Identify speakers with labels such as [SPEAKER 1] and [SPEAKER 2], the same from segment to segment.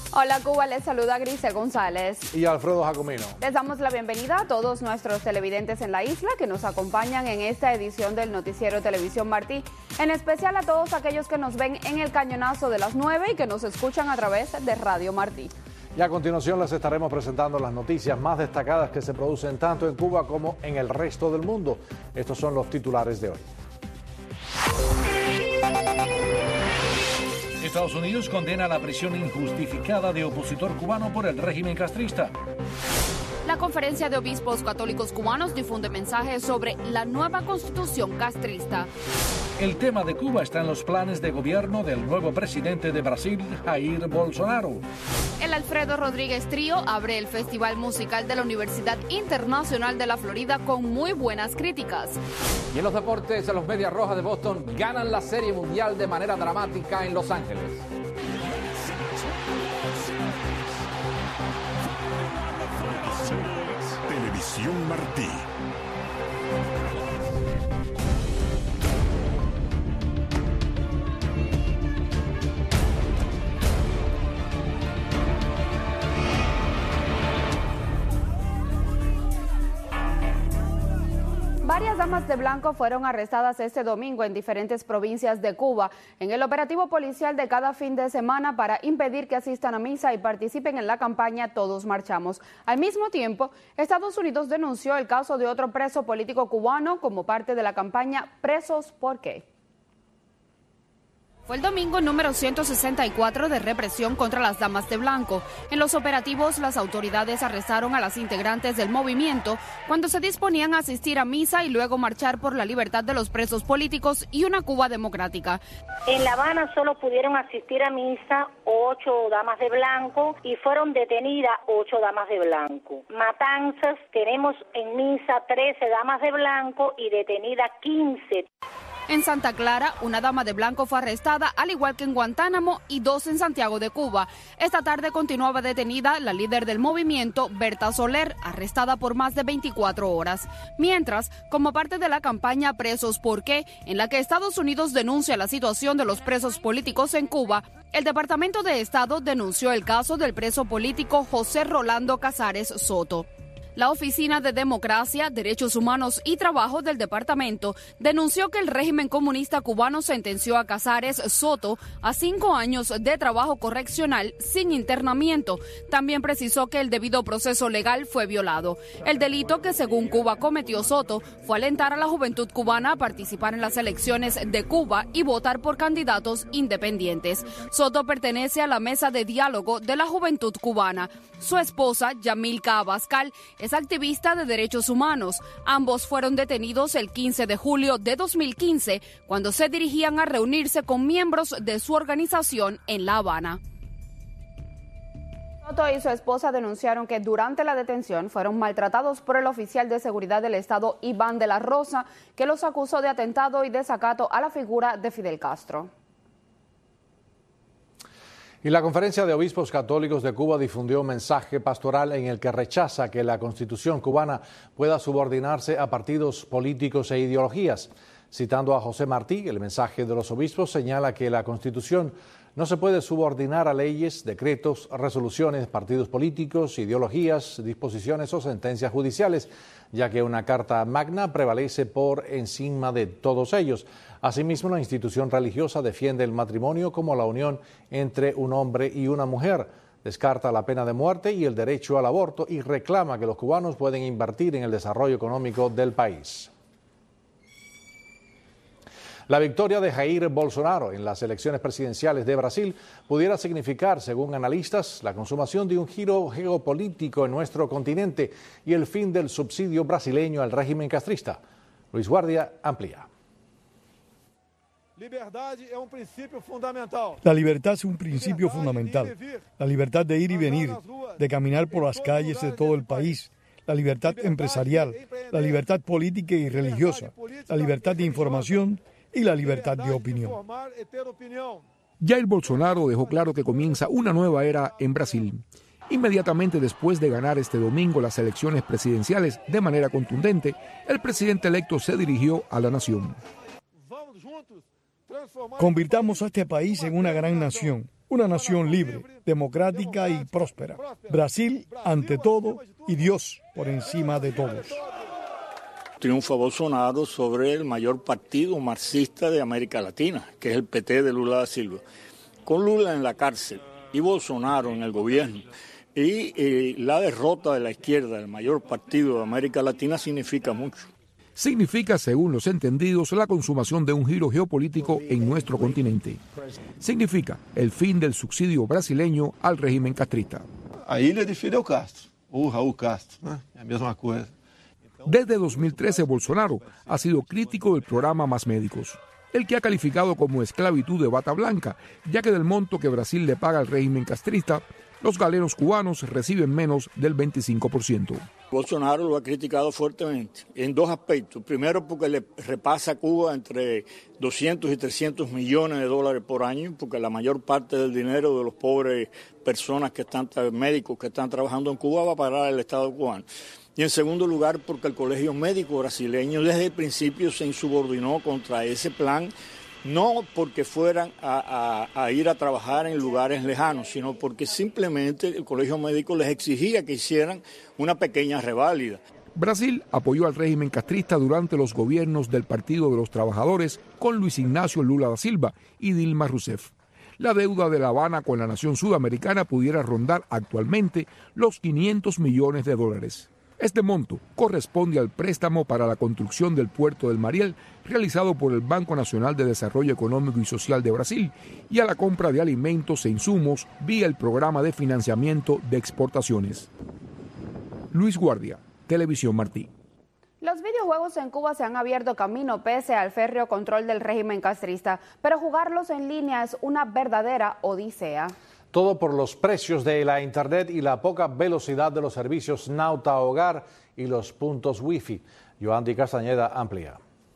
[SPEAKER 1] Hola Cuba, les saluda Grisel González
[SPEAKER 2] y Alfredo Jacomino.
[SPEAKER 1] Les damos la bienvenida a todos nuestros televidentes en la isla que nos acompañan en esta edición del Noticiero Televisión Martí, en especial a todos aquellos que nos ven en el cañonazo de las 9 y que nos escuchan a través de Radio Martí.
[SPEAKER 2] Y a continuación les estaremos presentando las noticias más destacadas que se producen tanto en Cuba como en el resto del mundo. Estos son los titulares de hoy.
[SPEAKER 3] Estados Unidos condena la prisión injustificada de opositor cubano por el régimen castrista.
[SPEAKER 1] La Conferencia de Obispos Católicos Cubanos difunde mensajes sobre la nueva constitución castrista.
[SPEAKER 3] El tema de Cuba está en los planes de gobierno del nuevo presidente de Brasil, Jair Bolsonaro.
[SPEAKER 1] El Alfredo Rodríguez Trío abre el Festival Musical de la Universidad Internacional de la Florida con muy buenas críticas.
[SPEAKER 4] Y en los deportes, los Medias Rojas de Boston ganan la Serie Mundial de manera dramática en Los Ángeles.
[SPEAKER 5] Televisión Martí.
[SPEAKER 1] Varias damas de blanco fueron arrestadas este domingo en diferentes provincias de Cuba en el operativo policial de cada fin de semana para impedir que asistan a misa y participen en la campaña Todos Marchamos. Al mismo tiempo, Estados Unidos denunció el caso de otro preso político cubano como parte de la campaña Presos ¿por qué? Fue el domingo número 164 de represión contra las damas de blanco. En los operativos, las autoridades arrestaron a las integrantes del movimiento cuando se disponían a asistir a misa y luego marchar por la libertad de los presos políticos y una Cuba democrática.
[SPEAKER 6] En La Habana solo pudieron asistir a misa 8 damas de blanco y fueron detenidas 8 damas de blanco. Matanzas, tenemos en misa 13 damas de blanco y detenidas 15.
[SPEAKER 1] En Santa Clara, una dama de blanco fue arrestada, al igual que en Guantánamo y 2 en Santiago de Cuba. Esta tarde continuaba detenida la líder del movimiento, Berta Soler, arrestada por más de 24 horas. Mientras, como parte de la campaña Presos ¿por qué?, en la que Estados Unidos denuncia la situación de los presos políticos en Cuba, el Departamento de Estado denunció el caso del preso político José Rolando Casares Soto. La Oficina de Democracia, Derechos Humanos y Trabajo del departamento denunció que el régimen comunista cubano sentenció a Casares Soto a 5 años de trabajo correccional sin internamiento. También precisó que el debido proceso legal fue violado. El delito que según Cuba cometió Soto fue alentar a la juventud cubana a participar en las elecciones de Cuba y votar por candidatos independientes. Soto pertenece a la Mesa de Diálogo de la Juventud Cubana. Su esposa, Yamilca Abascal, es activista de derechos humanos. Ambos fueron detenidos el 15 de julio de 2015 cuando se dirigían a reunirse con miembros de su organización en La Habana. Soto y su esposa denunciaron que durante la detención fueron maltratados por el oficial de seguridad del Estado Iván de la Rosa, que los acusó de atentado y desacato a la figura de Fidel Castro.
[SPEAKER 2] Y la Conferencia de Obispos Católicos de Cuba difundió un mensaje pastoral en el que rechaza que la Constitución cubana pueda subordinarse a partidos políticos e ideologías. Citando a José Martí, el mensaje de los obispos señala que la Constitución no se puede subordinar a leyes, decretos, resoluciones, partidos políticos, ideologías, disposiciones o sentencias judiciales, ya que una Carta Magna prevalece por encima de todos ellos. Asimismo, la institución religiosa defiende el matrimonio como la unión entre un hombre y una mujer, descarta la pena de muerte y el derecho al aborto y reclama que los cubanos pueden invertir en el desarrollo económico del país. La victoria de Jair Bolsonaro en las elecciones presidenciales de Brasil pudiera significar, según analistas, la consumación de un giro geopolítico en nuestro continente y el fin del subsidio brasileño al régimen castrista. Luis Guardia amplía.
[SPEAKER 7] La libertad es un principio fundamental. La libertad de ir y venir, de caminar por las calles de todo el país, la libertad empresarial, la libertad política y religiosa, la libertad de información y la libertad de opinión.
[SPEAKER 8] Jair Bolsonaro dejó claro que comienza una nueva era en Brasil. Inmediatamente después de ganar este domingo las elecciones presidenciales de manera contundente, el presidente electo se dirigió a la nación.
[SPEAKER 7] Convirtamos a este país en una gran nación. una nación libre, democrática y próspera. Brasil ante todo y Dios por encima de todos.
[SPEAKER 9] Triunfa Bolsonaro sobre el mayor partido marxista de América Latina, que es el PT de Lula da Silva. Con Lula en la cárcel y Bolsonaro en el gobierno, y la derrota de la izquierda, el mayor partido de América Latina, significa mucho.
[SPEAKER 8] Significa, según los entendidos, la consumación de un giro geopolítico en nuestro continente. Significa el fin del subsidio brasileño al régimen castrista.
[SPEAKER 10] A ilha de Fidel Castro, o Raúl Castro, ¿no? La misma cosa.
[SPEAKER 8] Desde 2013, Bolsonaro ha sido crítico del programa Más Médicos, el que ha calificado como esclavitud de bata blanca, ya que del monto que Brasil le paga al régimen castrista, los galenos cubanos reciben menos del 25%.
[SPEAKER 9] Bolsonaro lo ha criticado fuertemente en dos aspectos. Primero, porque le repasa a Cuba entre 200 y 300 millones de dólares por año, porque la mayor parte del dinero de los pobres personas que están, médicos que están trabajando en Cuba, va a parar al Estado cubano. Y en segundo lugar, porque el Colegio Médico brasileño desde el principio se insubordinó contra ese plan, no porque fueran a ir a trabajar en lugares lejanos, sino porque simplemente el Colegio Médico les exigía que hicieran una pequeña reválida.
[SPEAKER 8] Brasil apoyó al régimen castrista durante los gobiernos del Partido de los Trabajadores con Luis Ignacio Lula da Silva y Dilma Rousseff. La deuda de La Habana con la nación sudamericana pudiera rondar actualmente los 500 millones de dólares. Este monto corresponde al préstamo para la construcción del puerto del Mariel realizado por el Banco Nacional de Desarrollo Económico y Social de Brasil y a la compra de alimentos e insumos vía el programa de financiamiento de exportaciones. Luis Guardia, Televisión Martí.
[SPEAKER 1] Los videojuegos en Cuba se han abierto camino pese al férreo control del régimen castrista, pero jugarlos en línea es una verdadera odisea.
[SPEAKER 2] Todo por los precios de la internet y la poca velocidad de los servicios Nauta Hogar y los puntos Wi-Fi. Yoandi Castañeda amplía.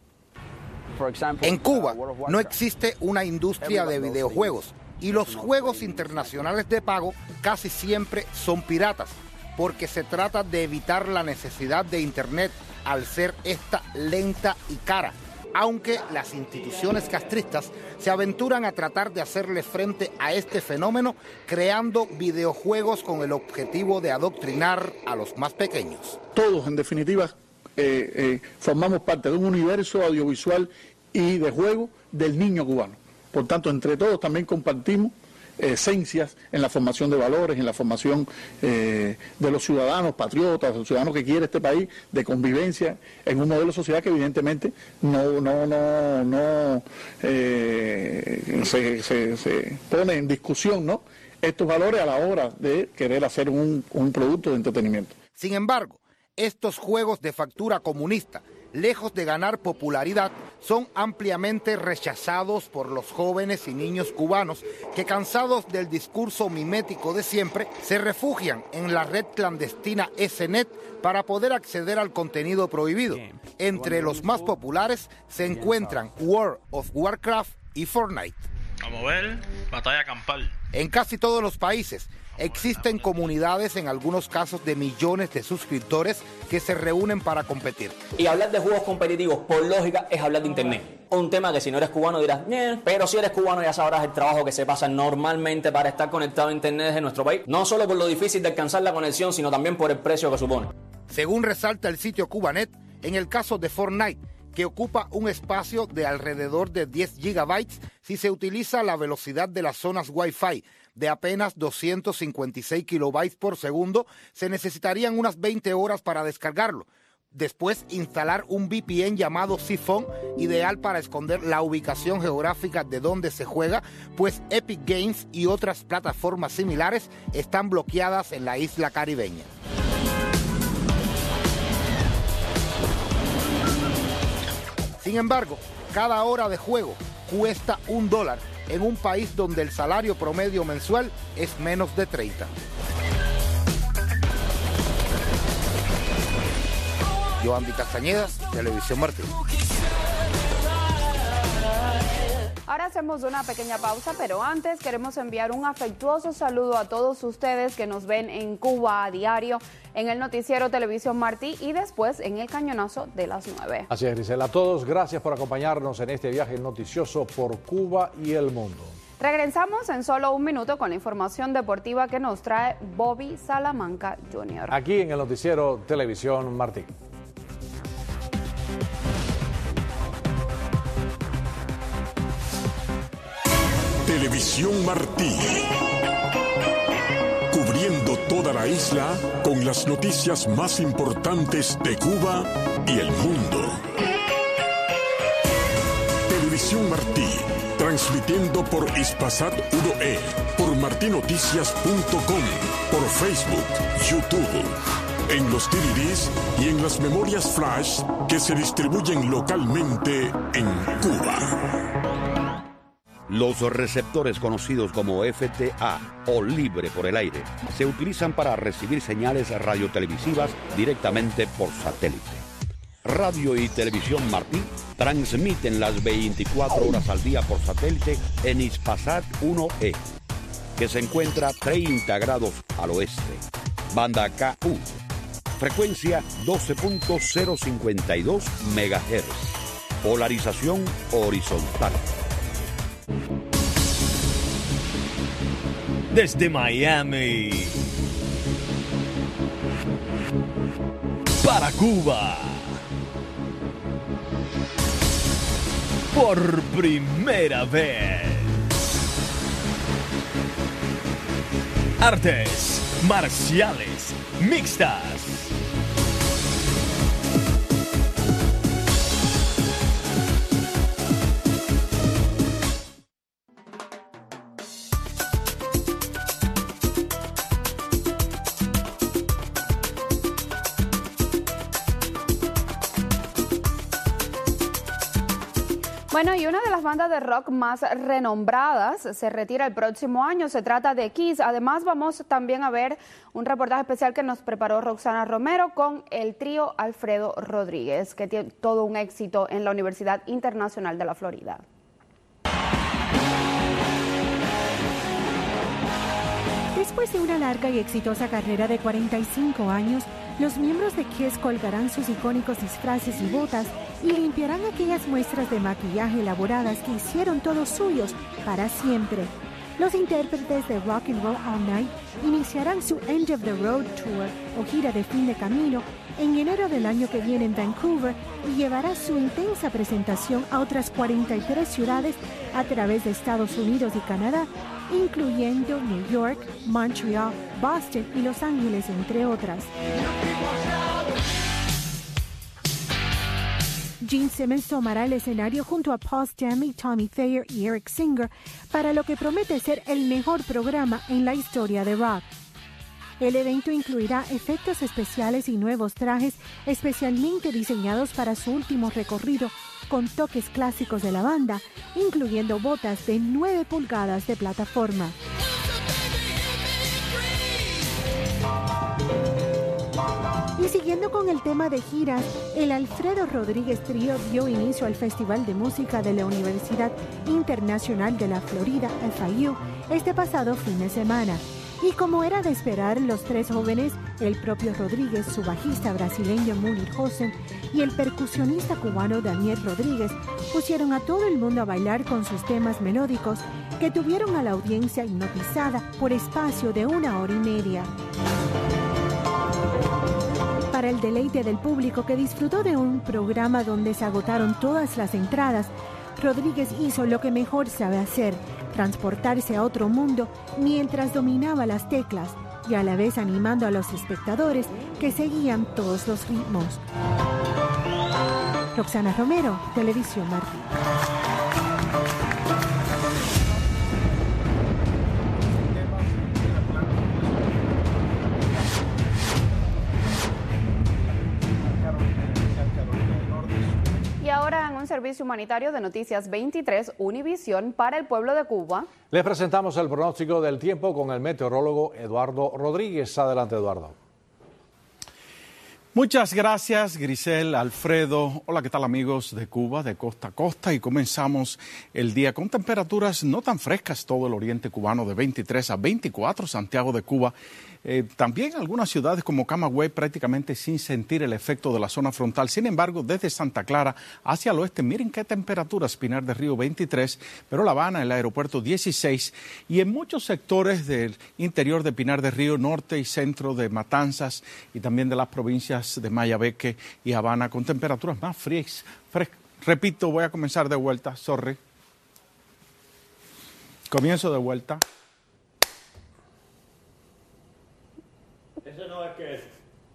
[SPEAKER 11] En Cuba no existe una industria de videojuegos y los juegos internacionales de pago casi siempre son piratas, porque se trata de evitar la necesidad de internet al ser esta lenta y cara. Aunque las instituciones castristas se aventuran a tratar de hacerle frente a este fenómeno creando videojuegos con el objetivo de adoctrinar a los más pequeños.
[SPEAKER 12] Todos, en definitiva, formamos parte de un universo audiovisual y de juego del niño cubano. Por tanto, entre todos también compartimos esencias en la formación de valores, en la formación de los ciudadanos patriotas, los ciudadanos que quiere este país, de convivencia en un modelo de sociedad que evidentemente se pone en discusión, ¿no?, estos valores a la hora de querer hacer un producto de entretenimiento.
[SPEAKER 11] Sin embargo, estos juegos de factura comunista, lejos de ganar popularidad, son ampliamente rechazados por los jóvenes y niños cubanos que, cansados del discurso mimético de siempre, se refugian en la red clandestina SNet para poder acceder al contenido prohibido. Entre los más populares se encuentran World of Warcraft y Fortnite.
[SPEAKER 13] Vamos a ver, batalla campal.
[SPEAKER 11] En casi todos los países existen comunidades, en algunos casos de millones de suscriptores, que se reúnen para competir.
[SPEAKER 14] Y hablar de juegos competitivos, por lógica, es hablar de internet. Un tema que si no eres cubano dirás, pero si eres cubano ya sabrás el trabajo que se pasa normalmente para estar conectado a internet desde nuestro país. No solo por lo difícil de alcanzar la conexión, sino también por el precio que supone.
[SPEAKER 11] Según resalta el sitio Cubanet, en el caso de Fortnite, que ocupa un espacio de alrededor de 10 gigabytes si se utiliza la velocidad de las zonas Wi-Fi de apenas 256 kilobytes por segundo, se necesitarían unas 20 horas para descargarlo. Después, instalar un VPN llamado Siphon, ideal para esconder la ubicación geográfica de donde se juega, pues Epic Games y otras plataformas similares están bloqueadas en la isla caribeña. Sin embargo, cada hora de juego cuesta $1 en un país donde el salario promedio mensual es menos de 30. Yoandi Castañeda, Televisión Martí.
[SPEAKER 1] Ahora hacemos una pequeña pausa, pero antes queremos enviar un afectuoso saludo a todos ustedes que nos ven en Cuba a diario, en el noticiero Televisión Martí y después en el cañonazo de las 9.
[SPEAKER 2] Así es, Grisel. A todos, gracias por acompañarnos en este viaje noticioso por Cuba y el mundo.
[SPEAKER 1] Regresamos en solo un minuto con la información deportiva que nos trae Bobby Salamanca Jr.
[SPEAKER 2] Aquí en el noticiero Televisión Martí.
[SPEAKER 5] Televisión Martí. Cubriendo toda la isla con las noticias más importantes de Cuba y el mundo. Televisión Martí. Transmitiendo por Hispasat 1E, por martinoticias.com, por Facebook, YouTube, en los DVDs y en las memorias flash que se distribuyen localmente en Cuba.
[SPEAKER 15] Los receptores conocidos como FTA o libre por el aire se utilizan para recibir señales radiotelevisivas directamente por satélite. Radio y Televisión Martí transmiten las 24 horas al día por satélite en Hispasat 1E, que se encuentra 30 grados al oeste. Banda KU, frecuencia 12.052 MHz, polarización horizontal.
[SPEAKER 16] Desde Miami para Cuba, por primera vez, artes marciales mixtas.
[SPEAKER 1] Bueno, y una de las bandas de rock más renombradas se retira el próximo año. Se trata de Kiss. Además, vamos también a ver un reportaje especial que nos preparó Roxana Romero con el trío Alfredo Rodríguez, que tiene todo un éxito en la Universidad Internacional de la Florida.
[SPEAKER 17] Después de una larga y exitosa carrera de 45 años, los miembros de Kiss colgarán sus icónicos disfraces y botas y limpiarán aquellas muestras de maquillaje elaboradas que hicieron todos suyos para siempre. Los intérpretes de Rock and Roll All Night iniciarán su End of the Road Tour o gira de fin de camino en enero del año que viene en Vancouver y llevará su intensa presentación a otras 43 ciudades a través de Estados Unidos y Canadá, incluyendo New York, Montreal, Boston y Los Ángeles, entre otras. Gene Simmons tomará el escenario junto a Paul Stanley, Tommy Thayer y Eric Singer para lo que promete ser el mejor programa en la historia de rock. El evento incluirá efectos especiales y nuevos trajes especialmente diseñados para su último recorrido, con toques clásicos de la banda, incluyendo botas de 9 pulgadas de plataforma. Y siguiendo con el tema de giras, el Alfredo Rodríguez Trío dio inicio al Festival de Música de la Universidad Internacional de la Florida, FIU, este pasado fin de semana. Y como era de esperar, los tres jóvenes, el propio Rodríguez, su bajista brasileño Munir Hosen y el percusionista cubano Daniel Rodríguez, pusieron a todo el mundo a bailar con sus temas melódicos que tuvieron a la audiencia hipnotizada por espacio de 1 hora y media. Para el deleite del público que disfrutó de un programa donde se agotaron todas las entradas, Rodríguez hizo lo que mejor sabe hacer, transportarse a otro mundo mientras dominaba las teclas y a la vez animando a los espectadores que seguían todos los ritmos. Roxana Romero, Televisión Martí.
[SPEAKER 1] Ahora en un servicio humanitario de Noticias 23, Univisión para el pueblo de Cuba.
[SPEAKER 2] Les presentamos el pronóstico del tiempo con el meteorólogo Eduardo Rodríguez. Adelante, Eduardo.
[SPEAKER 18] Muchas gracias, Grisel, Alfredo. Hola, ¿qué tal, amigos de Cuba, de costa a costa? Y comenzamos el día con temperaturas no tan frescas, todo el oriente cubano de 23 a 24, Santiago de Cuba. También algunas ciudades como Camagüey prácticamente sin sentir el efecto de la zona frontal. Sin embargo, desde Santa Clara hacia el oeste, miren qué temperaturas. Pinar del Río 23, pero La Habana, el aeropuerto 16. Y en muchos sectores del interior de Pinar del Río, norte y centro de Matanzas y también de las provincias de Mayabeque y Habana, con temperaturas más frías. Repito, voy a comenzar de vuelta, sorry. Comienzo de vuelta.
[SPEAKER 13] Eso no es que es.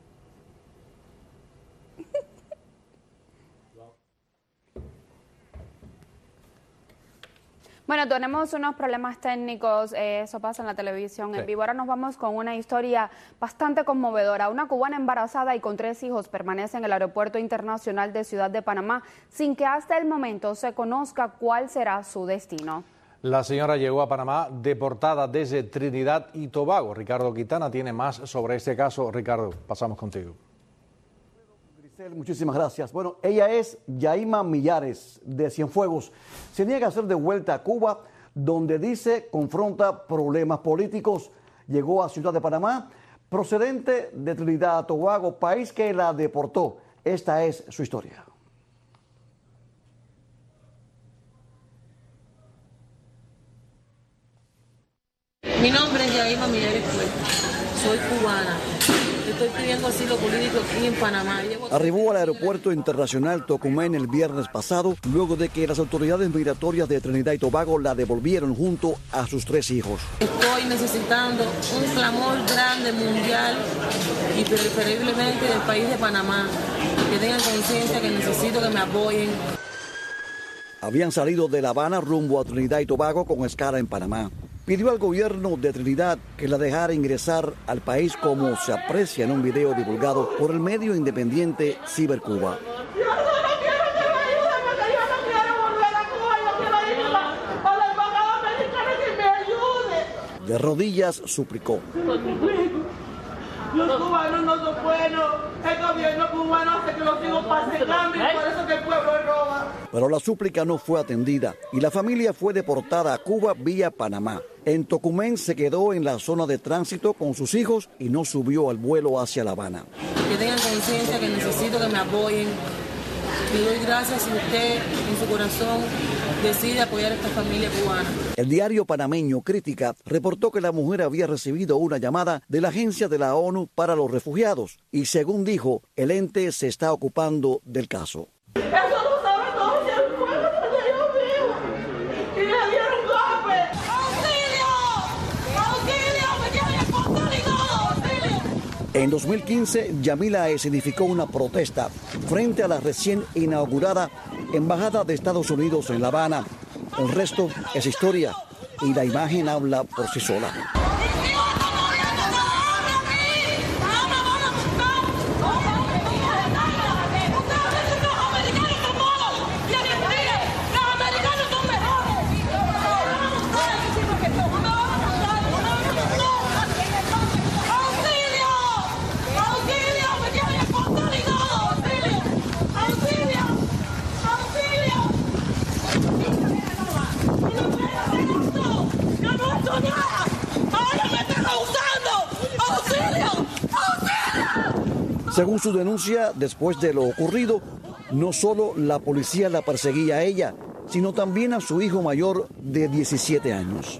[SPEAKER 1] Bueno, tenemos unos problemas técnicos, eso pasa en la televisión en vivo. Ahora nos vamos con una historia bastante conmovedora. Una cubana embarazada y con 3 hijos permanece en el Aeropuerto Internacional de Ciudad de Panamá sin que hasta el momento se conozca cuál será su destino.
[SPEAKER 2] La señora llegó a Panamá deportada desde Trinidad y Tobago. Ricardo Quintana tiene más sobre este caso. Ricardo, pasamos contigo.
[SPEAKER 19] Muchísimas gracias. Bueno, ella es Yaima Millares, de Cienfuegos. Se niega a ser devuelta a Cuba, donde dice confronta problemas políticos. Llegó a Ciudad de Panamá, procedente de Trinidad y Tobago, país que la deportó. Esta es su historia.
[SPEAKER 20] Mi nombre es Yaima Millares, soy cubana. Estoy pidiendo asilo político aquí en Panamá.
[SPEAKER 19] Arribó al aeropuerto internacional Tocumen el viernes pasado, luego de que las autoridades migratorias de Trinidad y Tobago la devolvieron junto a sus 3 hijos.
[SPEAKER 20] Estoy necesitando un clamor grande mundial y preferiblemente del país de Panamá, que tengan conciencia que necesito que me apoyen.
[SPEAKER 19] Habían salido de La Habana rumbo a Trinidad y Tobago con escala en Panamá. Pidió al gobierno de Trinidad que la dejara ingresar al país, como se aprecia en un video divulgado por el medio independiente Cibercuba. De rodillas suplicó.
[SPEAKER 21] Los cubanos no son buenos, el gobierno cubano hace que los hijos pasen hambre y por eso que el pueblo roba.
[SPEAKER 19] Pero la súplica no fue atendida y la familia fue deportada a Cuba vía Panamá. En Tocumen se quedó en la zona de tránsito con sus hijos y no subió al vuelo hacia La Habana.
[SPEAKER 20] Que tengan conciencia que necesito que me apoyen. Le doy gracias si usted en su corazón decide apoyar a esta familia cubana.
[SPEAKER 19] El diario panameño Crítica reportó que la mujer había recibido una llamada de la Agencia de la ONU para los Refugiados y, según dijo, el ente se está ocupando del caso.
[SPEAKER 21] Eso lo sabe todo el pueblo donde yo vivo. Y le dieron golpe. ¡Auxilio! ¡Auxilio! ¡Me quieren expulsar y todo! ¡Auxilio!
[SPEAKER 19] En 2015, Yamila escenificó una protesta frente a la recién inaugurada Embajada de Estados Unidos en La Habana. El resto es historia y la imagen habla por sí sola. Según su denuncia, después de lo ocurrido, no solo la policía la perseguía a ella, sino también a su hijo mayor de 17 años.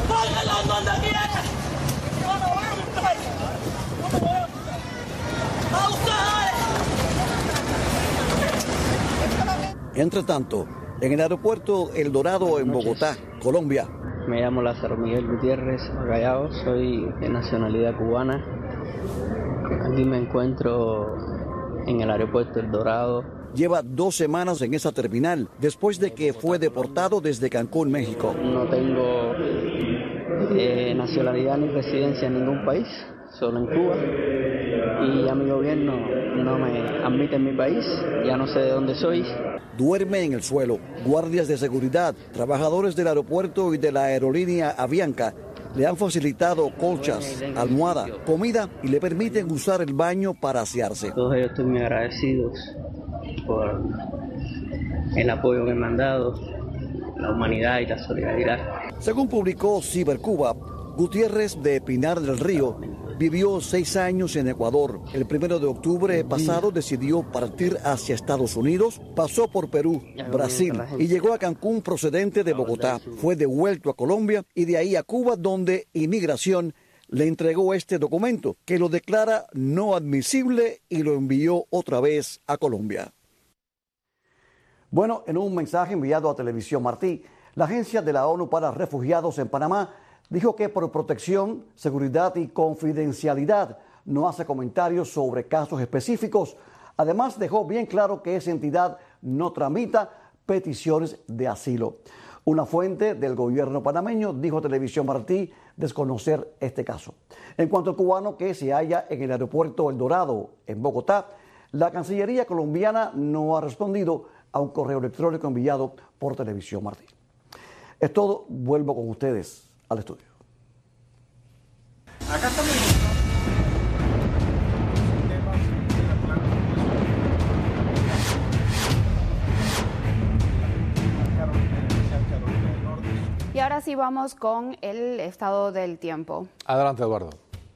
[SPEAKER 19] Entre tanto, en el aeropuerto El Dorado en Bogotá, Colombia.
[SPEAKER 22] Me llamo Lázaro Miguel Gutiérrez Magallao, soy de nacionalidad cubana. Aquí me encuentro en el aeropuerto El Dorado.
[SPEAKER 19] Lleva 2 semanas en esa terminal, después de que fue deportado desde Cancún, México.
[SPEAKER 22] No tengo nacionalidad ni residencia en ningún país, solo en Cuba. Y a mi gobierno no me admite en mi país, ya no sé de dónde soy.
[SPEAKER 19] Duerme en el suelo. Guardias de seguridad, trabajadores del aeropuerto y de la aerolínea Avianca Le han facilitado colchas, almohada, comida y le permiten usar el baño para asearse.
[SPEAKER 22] Todos ellos estoy muy agradecidos por el apoyo que me han dado, la humanidad y la solidaridad.
[SPEAKER 19] Según publicó Cibercuba, Gutiérrez de Pinar del Río vivió 6 años en Ecuador. El 1 de octubre pasado decidió partir hacia Estados Unidos, pasó por Perú, Brasil y llegó a Cancún procedente de Bogotá. Fue devuelto a Colombia y de ahí a Cuba, donde Inmigración le entregó este documento que lo declara no admisible y lo envió otra vez a Colombia. Bueno, en un mensaje enviado a Televisión Martí, la Agencia de la ONU para Refugiados en Panamá dijo que por protección, seguridad y confidencialidad no hace comentarios sobre casos específicos. Además, dejó bien claro que esa entidad no tramita peticiones de asilo. Una fuente del gobierno panameño dijo a Televisión Martí desconocer este caso. En cuanto al cubano que se halla en el aeropuerto El Dorado, en Bogotá, la Cancillería colombiana no ha respondido a un correo electrónico enviado por Televisión Martí. Es todo, vuelvo con ustedes al estudio.
[SPEAKER 18] Acá estamos.
[SPEAKER 1] Y ahora sí vamos con el estado del tiempo.
[SPEAKER 2] Adelante, Eduardo.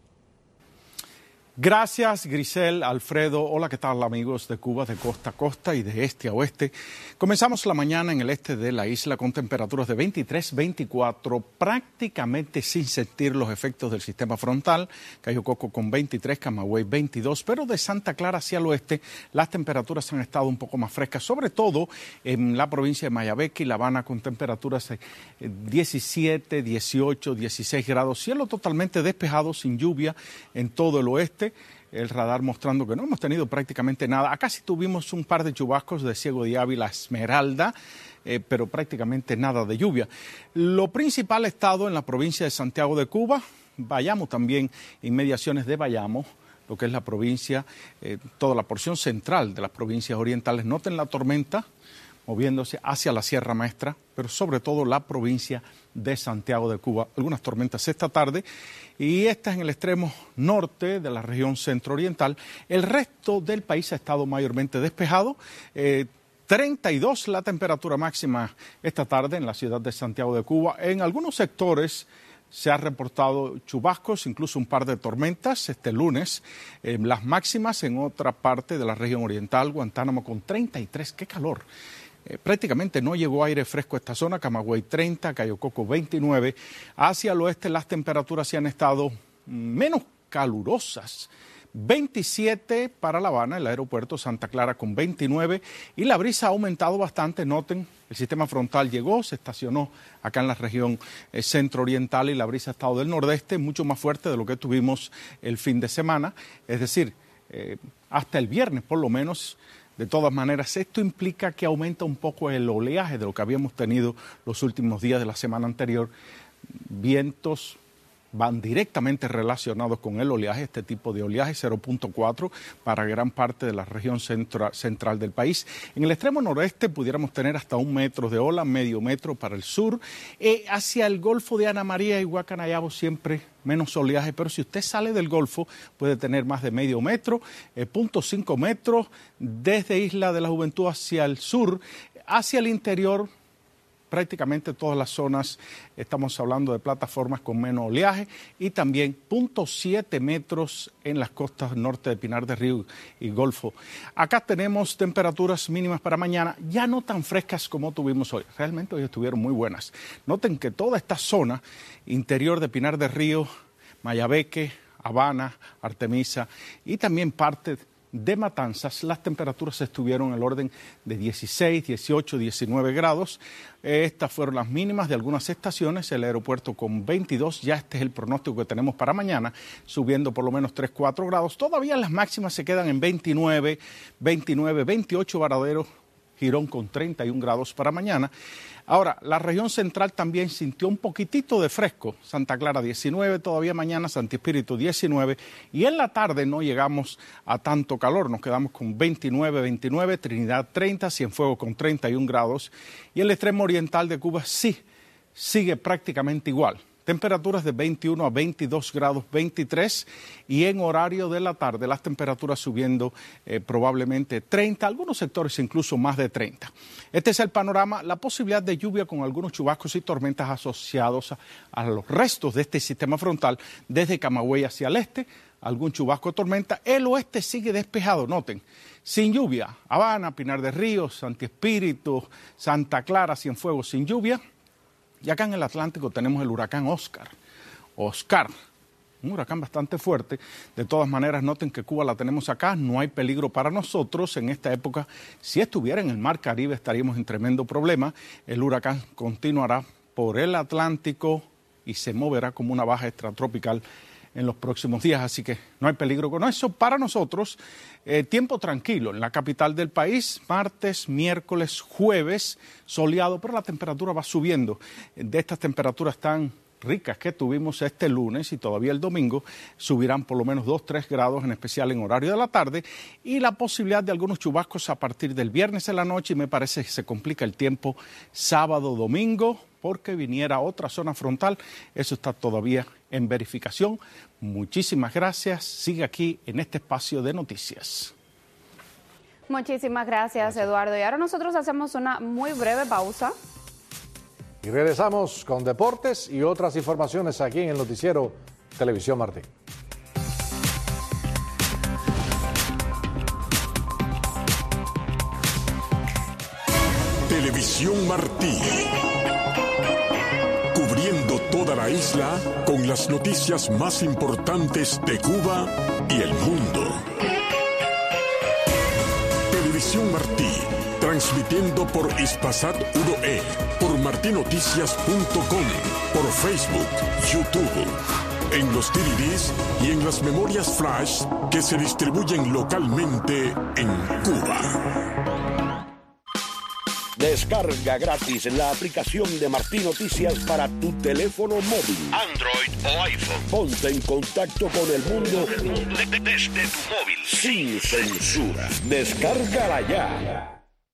[SPEAKER 18] Gracias, Grisel, Alfredo. Hola, ¿qué tal, amigos de Cuba, de costa a costa y de este a oeste? Comenzamos la mañana en el este de la isla con temperaturas de 23, 24, prácticamente sin sentir los efectos del sistema frontal. Cayo Coco con 23, Camagüey 22, pero de Santa Clara hacia el oeste las temperaturas han estado un poco más frescas, sobre todo en la provincia de Mayabeque y La Habana con temperaturas de 17, 18, 16 grados. Cielo totalmente despejado, sin lluvia en todo el oeste. El radar mostrando que no hemos tenido prácticamente nada. Acá sí tuvimos un par de chubascos de Ciego de Ávila, Esmeralda, pero prácticamente nada de lluvia. Lo principal ha estado en la provincia de Santiago de Cuba, Bayamo también, inmediaciones de Bayamo, lo que es la provincia, toda la porción central de las provincias orientales. Noten la tormenta moviéndose hacia la Sierra Maestra, pero sobre todo la provincia de Santiago de Cuba. Algunas tormentas esta tarde y esta en el extremo norte de la región centro-oriental. El resto del país ha estado mayormente despejado. 32 la temperatura máxima esta tarde en la ciudad de Santiago de Cuba. En algunos sectores se ha reportado chubascos, incluso un par de tormentas este lunes. Las máximas en otra parte de la región oriental, Guantánamo con 33, ¡qué calor! Prácticamente no llegó aire fresco a esta zona, Camagüey 30, Cayo Coco 29. Hacia el oeste las temperaturas sí han estado menos calurosas. 27 para La Habana, el aeropuerto Santa Clara con 29 y la brisa ha aumentado bastante. Noten, el sistema frontal llegó, se estacionó acá en la región centro-oriental y la brisa ha estado del nordeste, mucho más fuerte de lo que tuvimos el fin de semana. Es decir, hasta el viernes por lo menos. De todas maneras, esto implica que aumenta un poco el oleaje de lo que habíamos tenido los últimos días de la semana anterior. Vientos van directamente relacionados con el oleaje, este tipo de oleaje 0.4 para gran parte de la región central del país. En el extremo noreste pudiéramos tener hasta 1 metro de ola, medio metro para el sur. Hacia el Golfo de Ana María y Guacanayabo siempre menos oleaje, pero si usted sale del Golfo puede tener más de medio metro, 0.5 metros desde Isla de la Juventud hacia el sur, hacia el interior. Prácticamente todas las zonas estamos hablando de plataformas con menos oleaje y también 0.7 metros en las costas norte de Pinar del Río y Golfo. Acá tenemos temperaturas mínimas para mañana, ya no tan frescas como tuvimos hoy. Realmente hoy estuvieron muy buenas. Noten que toda esta zona interior de Pinar del Río, Mayabeque, Habana, Artemisa y también parte de Matanzas, las temperaturas estuvieron en el orden de 16, 18, 19 grados. Estas fueron las mínimas de algunas estaciones, el aeropuerto con 22, ya este es el pronóstico que tenemos para mañana, subiendo por lo menos 3, 4 grados. Todavía las máximas se quedan en 29, 28 Varadero, Girón con 31 grados para mañana. Ahora, la región central también sintió un poquitito de fresco. Santa Clara 19, todavía mañana Santi Espíritu 19 y en la tarde no llegamos a tanto calor, nos quedamos con 29, Trinidad 30, Cienfuegos con 31 grados y el extremo oriental de Cuba sí sigue prácticamente igual. temperaturas de 21 a 22 grados 23 y en horario de la tarde las temperaturas subiendo probablemente 30, algunos sectores incluso más de 30. Este es el panorama, la posibilidad de lluvia con algunos chubascos y tormentas asociados a los restos de este sistema frontal desde Camagüey hacia el este, algún chubasco o tormenta. El oeste sigue despejado, noten, sin lluvia. Habana, Pinar de Ríos, Santi Espíritu, Santa Clara, Cienfuegos sin lluvia. Y acá en el Atlántico tenemos el huracán Oscar, un huracán bastante fuerte. De todas maneras, noten que Cuba la tenemos acá, no hay peligro para nosotros en esta época. Si estuviera en el Mar Caribe estaríamos en tremendo problema. El huracán continuará por el Atlántico y se moverá como una baja extratropical en los próximos días, así que no hay peligro con eso. Para nosotros, tiempo tranquilo en la capital del país, martes, miércoles, jueves, soleado, pero la temperatura va subiendo. De estas temperaturas tan ricas que tuvimos este lunes y todavía el domingo, subirán por lo menos 2-3 grados, en especial en horario de la tarde, y la posibilidad de algunos chubascos a partir del viernes en la noche, y me parece que se complica el tiempo sábado, domingo, porque viniera otra zona frontal. Eso está todavía en verificación. Muchísimas gracias. Sigue aquí en este espacio de noticias.
[SPEAKER 1] Muchísimas gracias, Eduardo. Y ahora nosotros hacemos una muy breve pausa.
[SPEAKER 2] Y regresamos con deportes y otras informaciones aquí en el noticiero Televisión Martí.
[SPEAKER 5] Televisión Martí. Cubriendo toda la isla con las noticias más importantes de Cuba y el mundo. Televisión Martí, transmitiendo por Hispasat 1E, por martinoticias.com, por Facebook, YouTube, en los DVDs y en las memorias flash que se distribuyen localmente en Cuba.
[SPEAKER 15] Descarga gratis la aplicación de Martín Noticias para tu teléfono móvil, Android o iPhone. Ponte en contacto con el mundo desde tu móvil, sin censura. Descárgala ya.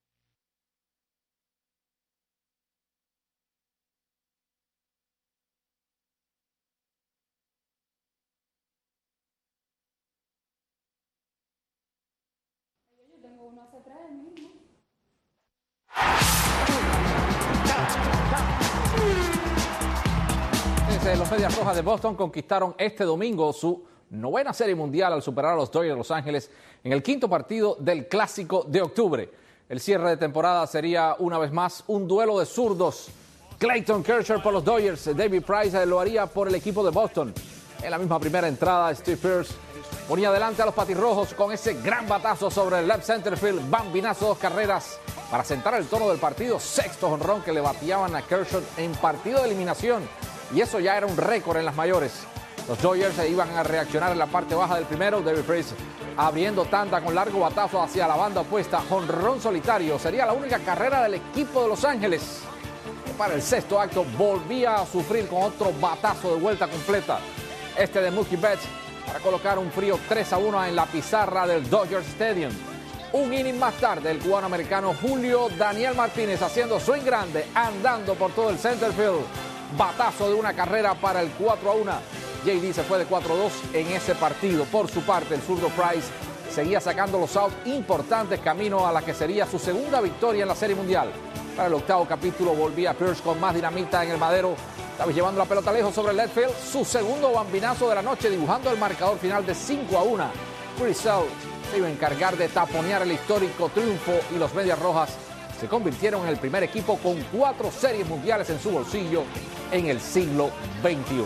[SPEAKER 3] Los Medias Rojas de Boston conquistaron este domingo su 9ª Serie Mundial al superar a los Dodgers de Los Ángeles en el 5º partido del Clásico de octubre. El cierre de temporada sería una vez más un duelo de zurdos. Clayton Kershaw por los Dodgers, David Price lo haría por el equipo de Boston. En la misma primera entrada, Steve Pearce ponía adelante a los patirrojos con ese gran batazo sobre el left center field, bambinazo, 2 carreras para sentar el tono del partido, 6º jonrón que le bateaban a Kershaw en partido de eliminación. Y eso ya era un récord en las mayores. Los Dodgers se iban a reaccionar en la parte baja del primero. David Price abriendo tanda con largo batazo hacia la banda opuesta. Jonrón solitario. Sería la única carrera del equipo de Los Ángeles. Para el 6º acto volvía a sufrir con otro batazo de vuelta completa. Este de Mookie Betts para colocar un frío 3-1 en la pizarra del Dodger Stadium. Un inning más tarde, el cubano-americano Julio Daniel Martínez haciendo swing grande, andando por todo el center field. Batazo de una carrera para el 4-1. JD se fue de 4-2 en ese partido. Por su parte, el zurdo Price seguía sacando los outs importantes camino a la que sería su segunda victoria en la Serie Mundial. Para el 8º capítulo volvía Pearce con más dinamita en el madero. Estaba llevando la pelota lejos sobre el left field. Su segundo bambinazo de la noche, dibujando el marcador final de 5-1. Grisel se iba a encargar de taponear el histórico triunfo y los Medias Rojas se convirtieron en el primer equipo con 4 series mundiales en su bolsillo en el siglo XXI.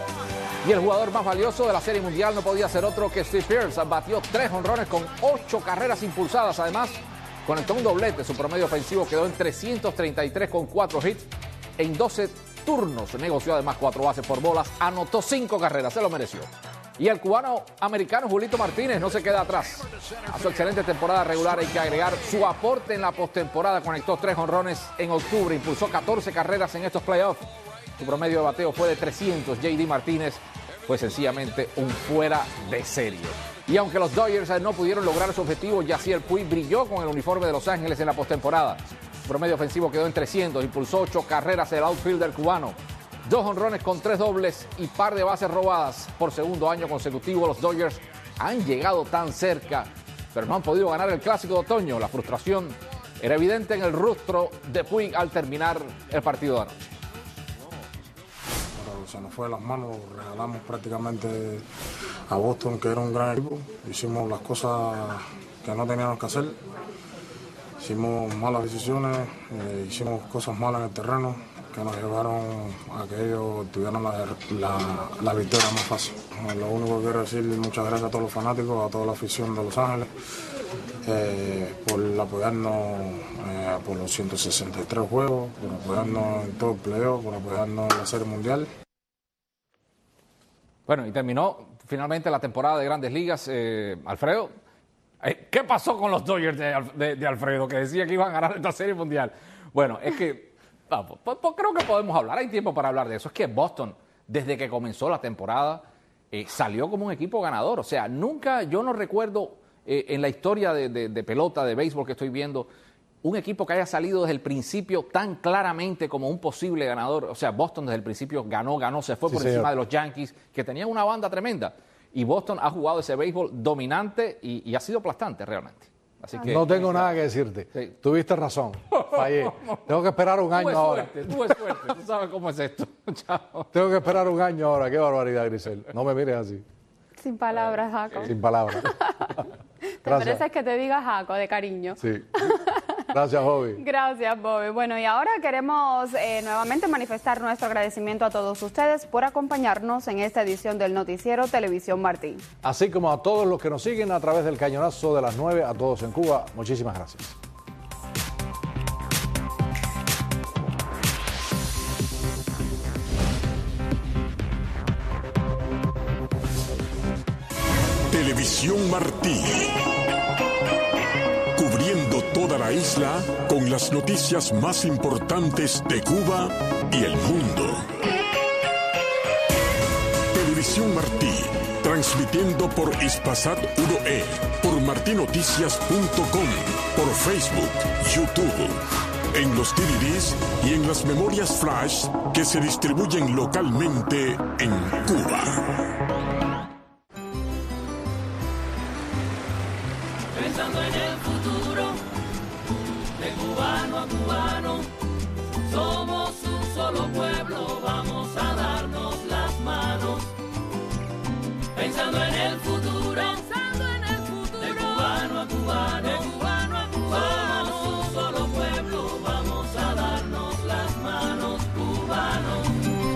[SPEAKER 3] Y el jugador más valioso de la Serie Mundial no podía ser otro que Steve Pearce. Batió 3 jonrones con 8 carreras impulsadas. Además, conectó un doblete. Su promedio ofensivo quedó en 333 con 4 hits en 12 turnos. Negoció además 4 bases por bolas. Anotó 5 carreras. Se lo mereció. Y el cubano-americano Julito Martínez no se queda atrás. A su excelente temporada regular hay que agregar su aporte en la postemporada. Conectó 3 jonrones en octubre, impulsó 14 carreras en estos playoffs. Su promedio de bateo fue de 300. JD Martínez fue sencillamente un fuera de serie. Y aunque los Dodgers no pudieron lograr su objetivo, Yasiel Puig brilló con el uniforme de Los Ángeles en la postemporada. Su promedio ofensivo quedó en 300, impulsó 8 carreras el outfielder cubano. 2 jonrones con 3 dobles y par de bases robadas. Por segundo año consecutivo, los Dodgers han llegado tan cerca, pero no han podido ganar el Clásico de Otoño. La frustración era evidente en el rostro de Puig al terminar el partido de anoche.
[SPEAKER 4] Pero se nos fue de las manos, regalamos prácticamente a Boston, que era un gran equipo. Hicimos las cosas que no teníamos que hacer. Hicimos malas decisiones, hicimos cosas malas en el terreno que nos llevaron a que ellos tuvieran la victoria más fácil. Lo único que quiero decir es muchas gracias a todos los fanáticos, a toda la afición de Los Ángeles, por apoyarnos por los 163 juegos, por apoyarnos en todo el playoff, por apoyarnos en la Serie Mundial.
[SPEAKER 3] Bueno, y terminó finalmente la temporada de Grandes Ligas. Alfredo, ¿qué pasó con los Dodgers de Alfredo, que decía que iban a ganar esta Serie Mundial? Bueno, es que pues creo que podemos hablar, hay tiempo para hablar de eso. Es que Boston, desde que comenzó la temporada, salió como un equipo ganador. O sea, nunca, yo no recuerdo en la historia de pelota, de béisbol que estoy viendo, un equipo que haya salido desde el principio tan claramente como un posible ganador. O sea, Boston desde el principio ganó, se fue por encima de los Yankees, que tenían una banda tremenda. Y Boston ha jugado ese béisbol dominante y ha sido aplastante realmente. Así que,
[SPEAKER 2] no tengo nada que decirte. Sí. Tuviste razón. Fallé. Tengo que esperar un año ahora.
[SPEAKER 3] Tuve suerte. Tú sabes cómo es esto. Chao.
[SPEAKER 2] Tengo que esperar un año ahora. Qué barbaridad, Grisel. No me mires así.
[SPEAKER 1] Sin palabras, Jaco.
[SPEAKER 2] Sin palabras.
[SPEAKER 1] Te mereces que te diga Jaco, de cariño.
[SPEAKER 2] Sí. Gracias, Bobby.
[SPEAKER 1] Gracias, Bobby. Bueno, y ahora queremos nuevamente manifestar nuestro agradecimiento a todos ustedes por acompañarnos en esta edición del noticiero Televisión Martí.
[SPEAKER 2] Así como a todos los que nos siguen a través del cañonazo de las 9, a todos en Cuba, muchísimas gracias.
[SPEAKER 5] Televisión Martí. Cubriendo toda la isla con las noticias más importantes de Cuba y el mundo. Televisión Martí, transmitiendo por Hispasat 1E, por martinoticias.com, por Facebook, YouTube, en los DVDs y en las memorias flash que se distribuyen localmente en Cuba.
[SPEAKER 21] Pensando en el futuro, de cubano a cubano, somos un solo pueblo, vamos a darnos las manos. Pensando en el futuro, de cubano a cubano, somos un solo pueblo, vamos a darnos las manos, cubanos.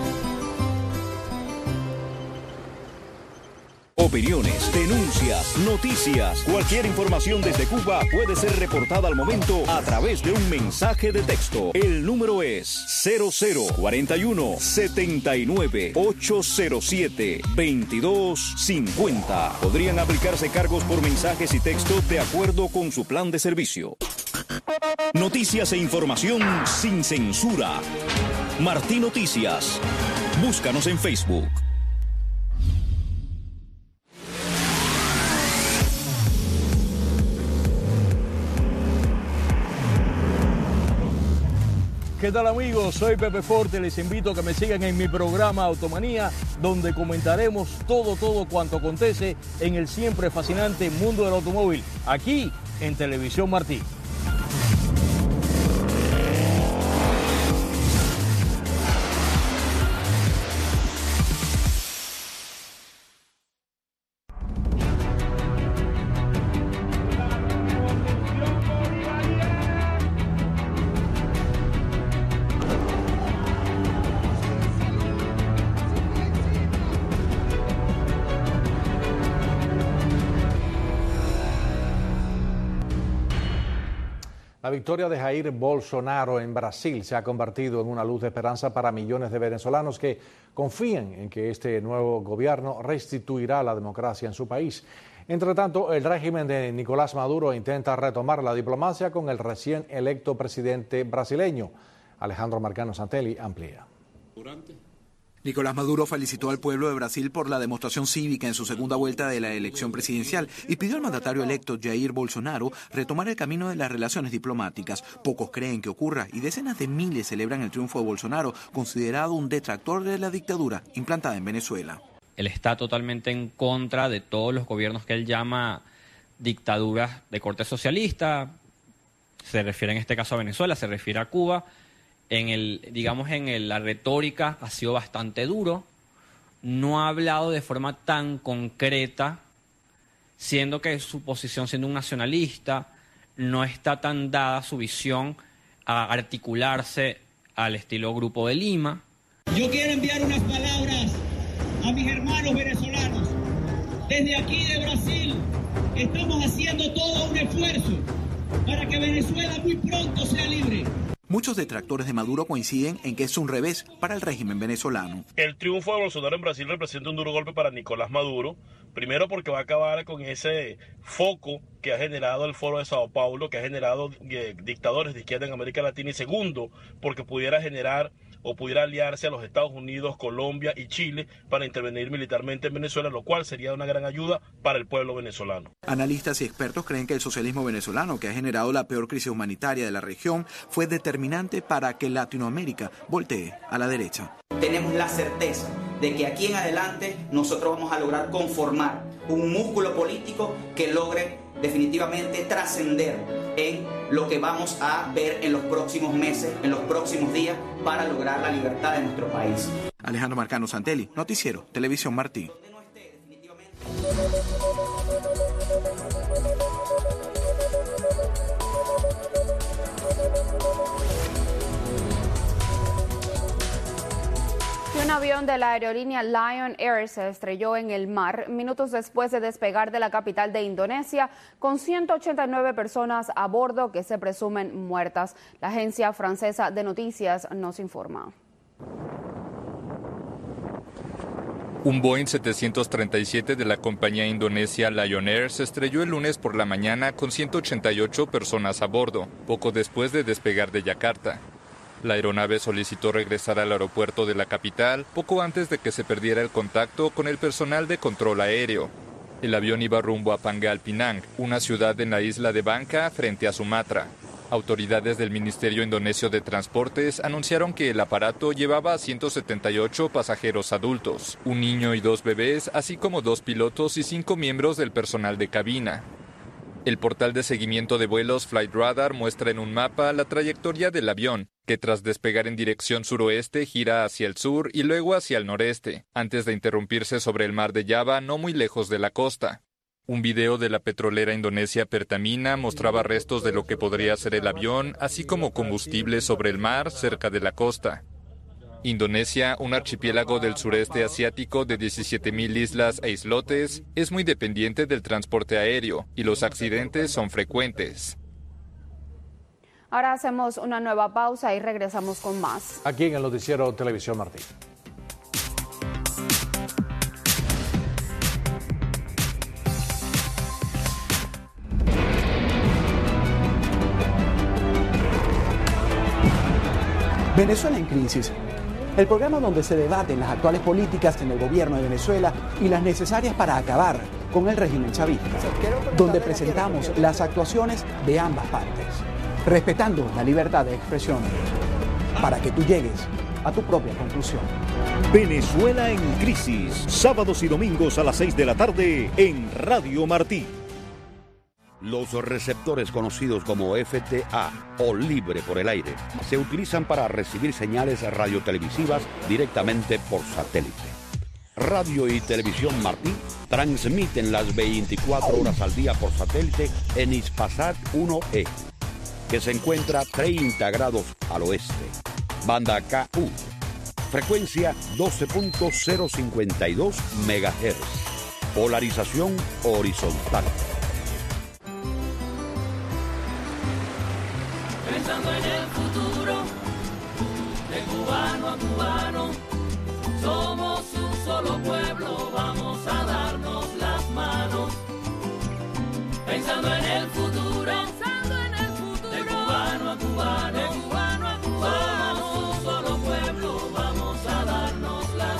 [SPEAKER 6] Opiniones, denuncias, noticias, cualquier información desde Cuba puede ser reportada al momento a través de un mensaje de texto. El número es 0041 79 807 2250. Podrían aplicarse cargos por mensajes y texto de acuerdo con su plan de servicio. Noticias e información sin censura. Martí Noticias. Búscanos en Facebook.
[SPEAKER 23] ¿Qué tal, amigos? Soy Pepe Forte, les invito a que me sigan en mi programa Automanía, donde comentaremos todo cuanto acontece en el siempre fascinante mundo del automóvil, aquí en Televisión Martí.
[SPEAKER 2] La victoria de Jair Bolsonaro en Brasil se ha convertido en una luz de esperanza para millones de venezolanos que confían en que este nuevo gobierno restituirá la democracia en su país. Entre tanto, el régimen de Nicolás Maduro intenta retomar la diplomacia con el recién electo presidente brasileño. Alejandro Marcano Santelli amplía.
[SPEAKER 7] Nicolás Maduro felicitó al pueblo de Brasil por la demostración cívica en su segunda vuelta de la elección presidencial y pidió al mandatario electo Jair Bolsonaro retomar el camino de las relaciones diplomáticas. Pocos creen que ocurra y decenas de miles celebran el triunfo de Bolsonaro, considerado un detractor de la dictadura implantada en Venezuela.
[SPEAKER 9] Él está totalmente en contra de todos los gobiernos que él llama dictaduras de corte socialista. Se refiere en este caso a Venezuela, se refiere a Cuba. La retórica ha sido bastante duro, no ha hablado de forma tan concreta, siendo que su posición siendo un nacionalista, no está tan dada su visión a articularse al estilo Grupo de Lima.
[SPEAKER 10] Yo quiero enviar unas palabras a mis hermanos venezolanos. Desde aquí de Brasil estamos haciendo todo un esfuerzo para que Venezuela muy pronto sea libre.
[SPEAKER 7] Muchos detractores de Maduro coinciden en que es un revés para el régimen venezolano.
[SPEAKER 24] El triunfo de Bolsonaro en Brasil representa un duro golpe para Nicolás Maduro. Primero porque va a acabar con ese foco que ha generado el Foro de Sao Paulo, que ha generado dictadores de izquierda en América Latina. Y segundo, porque pudiera generar o pudiera aliarse a los Estados Unidos, Colombia y Chile para intervenir militarmente en Venezuela, lo cual sería una gran ayuda para el pueblo venezolano.
[SPEAKER 7] Analistas y expertos creen que el socialismo venezolano, que ha generado la peor crisis humanitaria de la región, fue determinante para que Latinoamérica voltee a la derecha.
[SPEAKER 25] Tenemos la certeza de que aquí en adelante nosotros vamos a lograr conformar un músculo político que logre definitivamente trascender en lo que vamos a ver en los próximos meses, en los próximos días, para lograr la libertad de nuestro país.
[SPEAKER 7] Alejandro Marcano Santelli, Noticiero, Televisión Martí.
[SPEAKER 1] Un avión de la aerolínea Lion Air se estrelló en el mar minutos después de despegar de la capital de Indonesia con 189 personas a bordo que se presumen muertas. La agencia francesa de noticias nos informa.
[SPEAKER 26] Un Boeing 737 de la compañía indonesia Lion Air se estrelló el lunes por la mañana con 188 personas a bordo, poco después de despegar de Yakarta. La aeronave solicitó regresar al aeropuerto de la capital poco antes de que se perdiera el contacto con el personal de control aéreo. El avión iba rumbo a Pangkal Pinang, una ciudad en la isla de Bangka, frente a Sumatra. Autoridades del Ministerio Indonesio de Transportes anunciaron que el aparato llevaba a 178 pasajeros adultos, un niño y 2 bebés, así como 2 pilotos y 5 miembros del personal de cabina. El portal de seguimiento de vuelos Flight Radar muestra en un mapa la trayectoria del avión, que tras despegar en dirección suroeste gira hacia el sur y luego hacia el noreste, antes de interrumpirse sobre el mar de Java no muy lejos de la costa. Un video de la petrolera indonesia Pertamina mostraba restos de lo que podría ser el avión, así como combustible sobre el mar cerca de la costa. Indonesia, un archipiélago del sureste asiático de 17.000 islas e islotes, es muy dependiente del transporte aéreo y los accidentes son frecuentes.
[SPEAKER 1] Ahora hacemos una nueva pausa y regresamos con más.
[SPEAKER 2] Aquí en el Noticiero Televisión Martí.
[SPEAKER 27] Venezuela en crisis. El programa donde se debaten las actuales políticas en el gobierno de Venezuela y las necesarias para acabar con el régimen chavista, donde presentamos las actuaciones de ambas partes, respetando la libertad de expresión, para que tú llegues a tu propia conclusión.
[SPEAKER 6] Venezuela en crisis, sábados y domingos a las 6 de la tarde en Radio Martí.
[SPEAKER 15] Los receptores conocidos como FTA o libre por el aire se utilizan para recibir señales radiotelevisivas directamente por satélite. Radio y Televisión Martí transmiten las 24 horas al día por satélite en Hispasat 1E, que se encuentra 30 grados al oeste. Banda KU, frecuencia 12.052 MHz, polarización horizontal.
[SPEAKER 21] Pensando en el futuro, de cubano a cubano, somos un solo pueblo, vamos a darnos las manos. Pensando en el futuro, de cubano a cubano, somos un solo pueblo, vamos a darnos las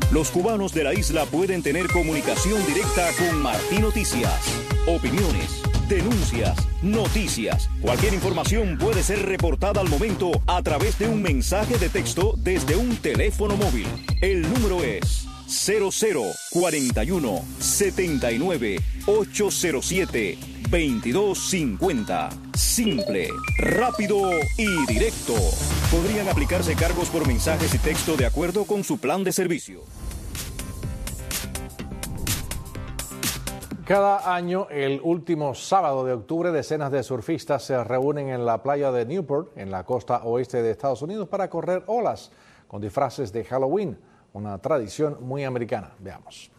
[SPEAKER 6] Los cubanos de la isla pueden tener comunicación directa con Martí Noticias. Opiniones, denuncias, noticias. Cualquier información puede ser reportada al momento a través de un mensaje de texto desde un teléfono móvil. El número es 0041 79 807 2250. Simple, rápido y directo. Podrían aplicarse cargos por mensajes y texto de acuerdo con su plan de servicio.
[SPEAKER 2] Cada año, el último sábado de octubre, decenas de surfistas se reúnen en la playa de Newport, en la costa oeste de Estados Unidos, para correr olas con disfraces de Halloween, una tradición muy americana. Veamos.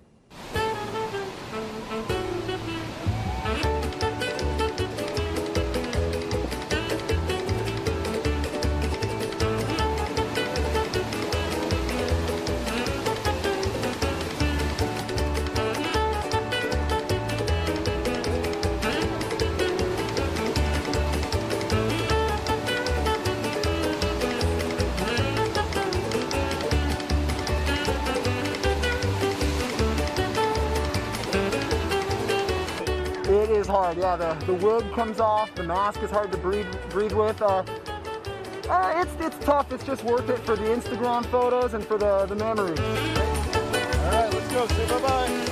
[SPEAKER 8] It is hard, yeah. The wig comes off, the mask is hard to breathe with. It's tough. It's just worth it for the Instagram photos and for the memories.
[SPEAKER 11] All right, let's go. Say bye-bye.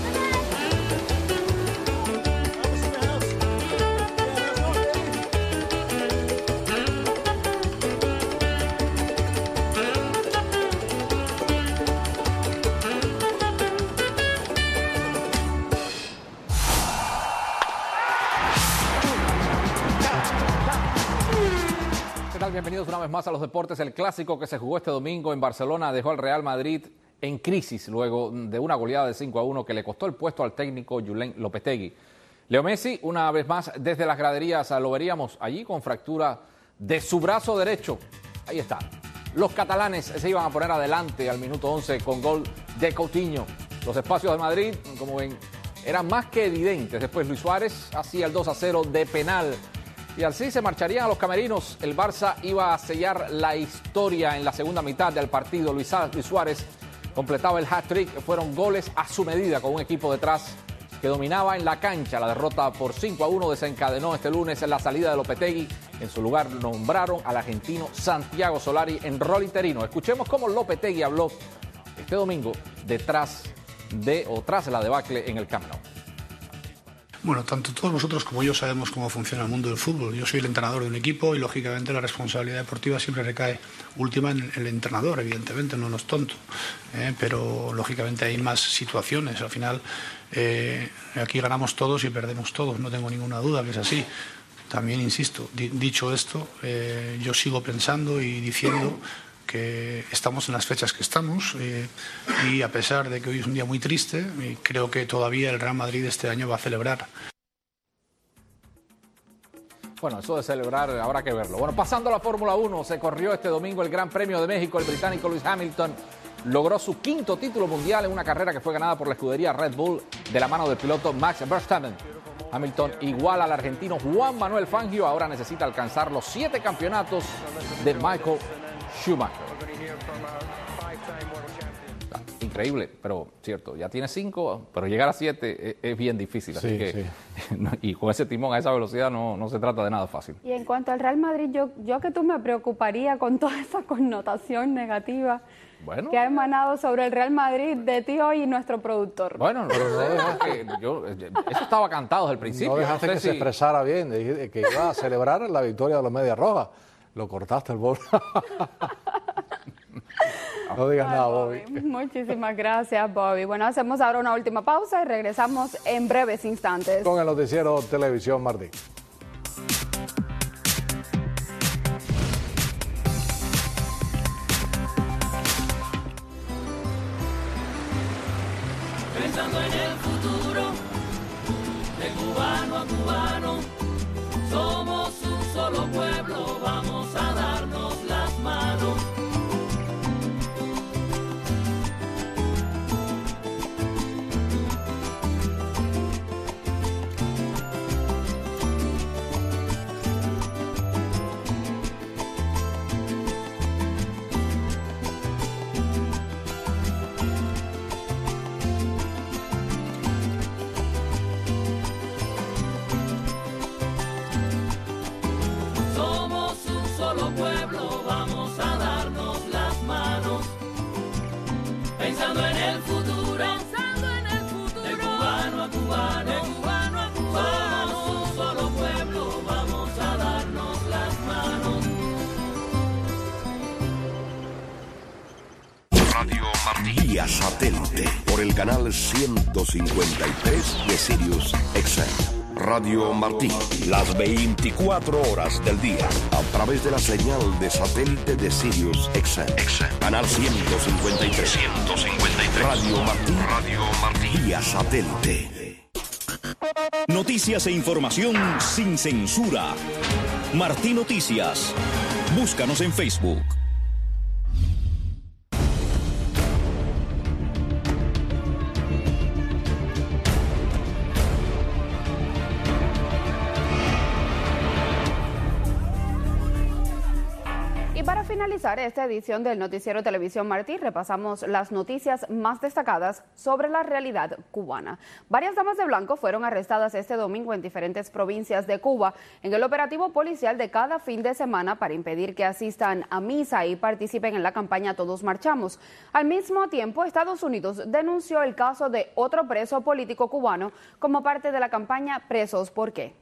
[SPEAKER 3] Bienvenidos una vez más a los deportes. El clásico que se jugó este domingo en Barcelona dejó al Real Madrid en crisis luego de una goleada de 5-1 que le costó el puesto al técnico Julen Lopetegui. Leo Messi, una vez más desde las graderías, lo veríamos allí con fractura de su brazo derecho. Ahí está. Los catalanes se iban a poner adelante al minuto 11 con gol de Coutinho. Los espacios de Madrid, como ven, eran más que evidentes. Después Luis Suárez hacía el 2-0 de penal. Y así se marcharían a los camerinos. El Barça iba a sellar la historia en la segunda mitad del partido. Luis Suárez completaba el hat-trick. Fueron goles a su medida con un equipo detrás que dominaba en la cancha. La derrota por 5-1 desencadenó este lunes en la salida de Lopetegui. En su lugar nombraron al argentino Santiago Solari en rol interino. Escuchemos cómo Lopetegui habló este domingo tras la debacle en el Camp Nou.
[SPEAKER 12] Bueno, tanto todos vosotros como yo sabemos cómo funciona el mundo del fútbol. Yo soy el entrenador de un equipo y, lógicamente, la responsabilidad deportiva siempre recae última en el entrenador, evidentemente, no es tonto. Pero, lógicamente, hay más situaciones. Al final, aquí ganamos todos y perdemos todos, no tengo ninguna duda que es así. También, insisto, dicho esto, yo sigo pensando y diciendo que estamos en las fechas que estamos y a pesar de que hoy es un día muy triste, creo que todavía el Real Madrid este año va a celebrar.
[SPEAKER 3] Bueno, eso de celebrar habrá que verlo. Bueno, pasando a la Fórmula 1, se corrió este domingo el Gran Premio de México. El británico Lewis Hamilton logró su 5º título mundial en una carrera que fue ganada por la escudería Red Bull de la mano del piloto Max Verstappen. Hamilton, igual al argentino Juan Manuel Fangio, ahora necesita alcanzar los 7 campeonatos de Michael Schumacher. Increíble, pero cierto, ya tiene 5, pero llegar a 7 es bien difícil, así que y con ese timón a esa velocidad no se trata de nada fácil.
[SPEAKER 13] Y en cuanto al Real Madrid, yo que tú me preocuparía con toda esa connotación negativa que ha emanado sobre el Real Madrid de ti hoy y nuestro productor.
[SPEAKER 3] Bueno, eso estaba cantado desde el principio.
[SPEAKER 2] No dejaste que se expresara bien, que iba a celebrar la victoria de los Medias Rojas. Lo cortaste el bol. No digas nada, Bobby.
[SPEAKER 13] Muchísimas gracias, Bobby. Bueno, hacemos ahora una última pausa y regresamos en breves instantes.
[SPEAKER 2] Con el noticiero Televisión Martí.
[SPEAKER 21] Pensando en el futuro, de cubano a cubano, somos un solo pueblo, vamos a darnos las manos.
[SPEAKER 15] Radio Martí. Vía satélite por el canal 153 de Sirius XM. Radio Martí, las 24 horas del día, a través de la señal de satélite de Sirius XM. Canal 153. Radio Martí, vía satélite.
[SPEAKER 6] Noticias e información sin censura. Martí Noticias. Búscanos en Facebook.
[SPEAKER 1] Para finalizar esta edición del Noticiero Televisión Martí, repasamos las noticias más destacadas sobre la realidad cubana. Varias damas de blanco fueron arrestadas este domingo en diferentes provincias de Cuba en el operativo policial de cada fin de semana para impedir que asistan a misa y participen en la campaña Todos Marchamos. Al mismo tiempo, Estados Unidos denunció el caso de otro preso político cubano como parte de la campaña Presos ¿Por qué?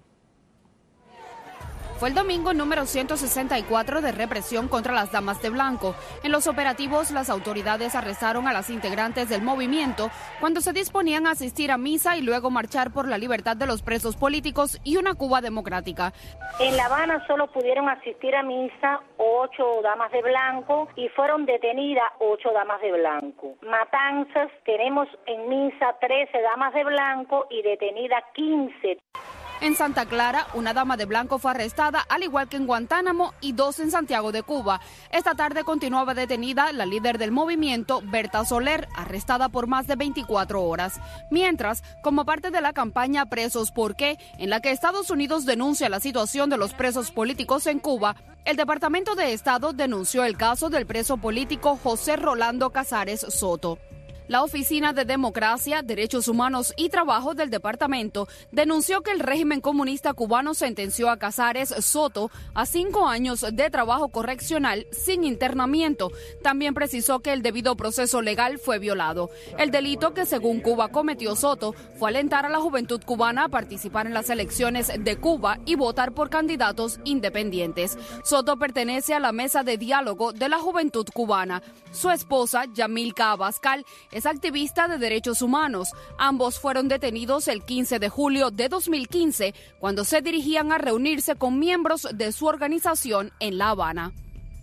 [SPEAKER 1] Fue el domingo número 164 de represión contra las damas de blanco. En los operativos, las autoridades arrestaron a las integrantes del movimiento cuando se disponían a asistir a misa y luego marchar por la libertad de los presos políticos y una Cuba democrática.
[SPEAKER 14] En La Habana solo pudieron asistir a misa 8 damas de blanco y fueron detenidas 8 damas de blanco. Matanzas, tenemos en misa 13 damas de blanco y detenidas 15.
[SPEAKER 1] En Santa Clara, una dama de blanco fue arrestada, al igual que en Guantánamo y 2 en Santiago de Cuba. Esta tarde continuaba detenida la líder del movimiento, Berta Soler, arrestada por más de 24 horas. Mientras, como parte de la campaña Presos ¿Por qué?, en la que Estados Unidos denuncia la situación de los presos políticos en Cuba, el Departamento de Estado denunció el caso del preso político José Rolando Casares Soto. La Oficina de Democracia, Derechos Humanos y Trabajo del departamento denunció que el régimen comunista cubano sentenció a Casares Soto a 5 años de trabajo correccional sin internamiento. También precisó que el debido proceso legal fue violado. El delito que según Cuba cometió Soto fue alentar a la juventud cubana a participar en las elecciones de Cuba y votar por candidatos independientes. Soto pertenece a la Mesa de Diálogo de la Juventud Cubana. Su esposa, Yamilka Abascal, es activista de derechos humanos. Ambos fueron detenidos el 15 de julio de 2015 cuando se dirigían a reunirse con miembros de su organización en La Habana.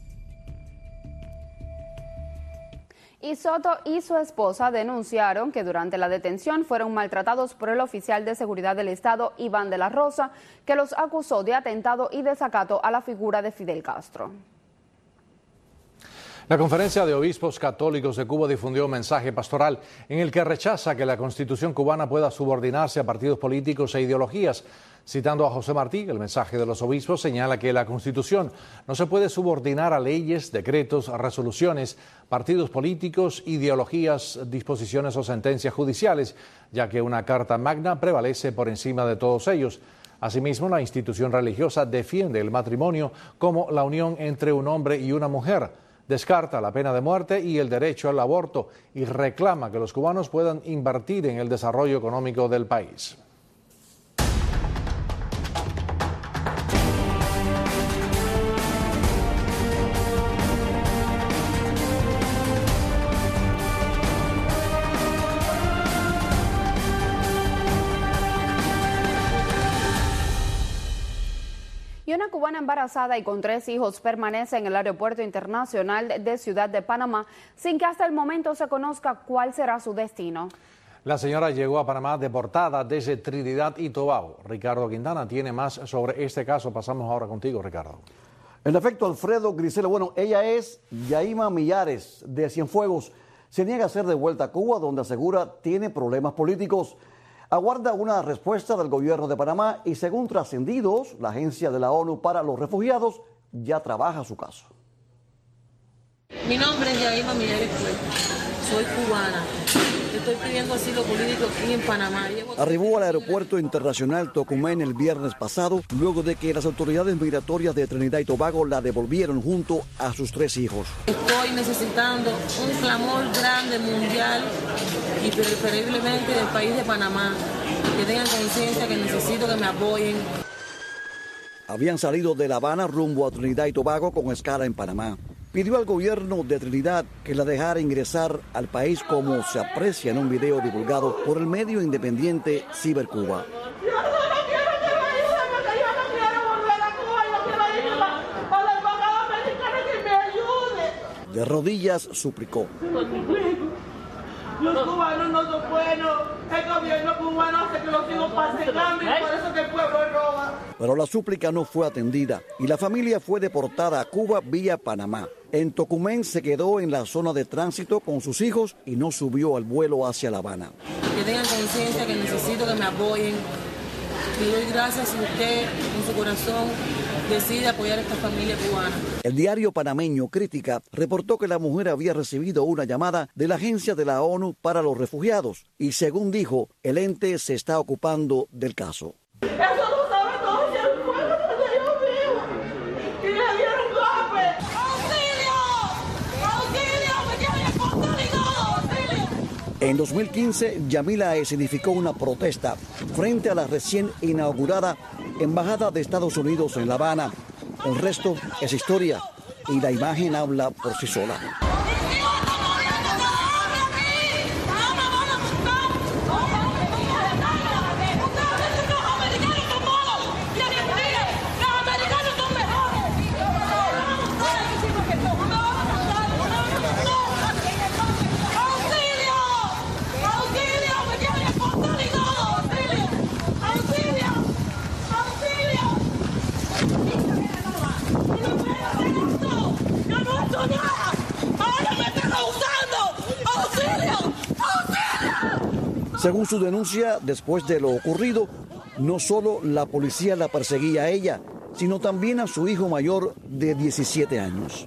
[SPEAKER 1] Y Soto y su esposa denunciaron que durante la detención fueron maltratados por el oficial de seguridad del Estado, Iván de la Rosa, que los acusó de atentado y desacato a la figura de Fidel Castro.
[SPEAKER 2] La Conferencia de Obispos Católicos de Cuba difundió un mensaje pastoral en el que rechaza que la Constitución cubana pueda subordinarse a partidos políticos e ideologías. Citando a José Martí, el mensaje de los obispos señala que la Constitución no se puede subordinar a leyes, decretos, resoluciones, partidos políticos, ideologías, disposiciones o sentencias judiciales, ya que una Carta Magna prevalece por encima de todos ellos. Asimismo, la institución religiosa defiende el matrimonio como la unión entre un hombre y una mujer. Descarta la pena de muerte y el derecho al aborto y reclama que los cubanos puedan invertir en el desarrollo económico del país.
[SPEAKER 1] Y una cubana embarazada y con 3 hijos permanece en el Aeropuerto Internacional de Ciudad de Panamá sin que hasta el momento se conozca cuál será su destino.
[SPEAKER 2] La señora llegó a Panamá deportada desde Trinidad y Tobago. Ricardo Quintana tiene más sobre este caso. Pasamos ahora contigo, Ricardo.
[SPEAKER 16] En efecto, Alfredo Griselo, bueno, ella es Yaima Millares de Cienfuegos. Se niega a ser devuelta a Cuba, donde asegura tiene problemas políticos. Aguarda una respuesta del gobierno de Panamá y según trascendidos, la Agencia de la ONU para los Refugiados ya trabaja su caso.
[SPEAKER 17] Mi nombre es Yaima Millares, soy cubana. Estoy pidiendo asilo político aquí en Panamá.
[SPEAKER 16] Arribó al aeropuerto internacional Tocumen el viernes pasado, luego de que las autoridades migratorias de Trinidad y Tobago la devolvieron junto a sus 3 hijos.
[SPEAKER 17] Estoy necesitando un clamor grande mundial y preferiblemente del país de Panamá, que tengan conciencia que necesito que me apoyen.
[SPEAKER 16] Habían salido de La Habana rumbo a Trinidad y Tobago con escala en Panamá. pidió al gobierno de Trinidad que la dejara ingresar al país, como se aprecia en un video divulgado por el medio independiente Cibercuba. De rodillas suplicó.
[SPEAKER 4] Los cubanos no son buenos, el gobierno cubano hace que los hijos pasen hambre y por eso que el pueblo roba.
[SPEAKER 16] Pero la súplica no fue atendida y la familia fue deportada a Cuba vía Panamá. En Tocumen se quedó en la zona de tránsito con sus hijos y no subió al vuelo hacia La Habana.
[SPEAKER 17] Que tengan conciencia que necesito que me apoyen. Le doy gracias si usted, en su corazón, decide apoyar a esta familia cubana.
[SPEAKER 16] El diario panameño Crítica reportó que la mujer había recibido una llamada de la Agencia de la ONU para los Refugiados y, según dijo, el ente se está ocupando del caso.
[SPEAKER 4] Eso lo sabe todo el pueblo donde yo vivo. Y le dieron golpe. ¡Auxilio! ¡Auxilio! ¡Me tienen el portal y todo! ¡Auxilio!
[SPEAKER 16] En 2015, Yamila escenificó una protesta frente a la recién inaugurada Embajada de Estados Unidos en La Habana. El resto es historia y la imagen habla por sí sola. Según su denuncia, después de lo ocurrido, no solo la policía la perseguía a ella, sino también a su hijo mayor de 17 años.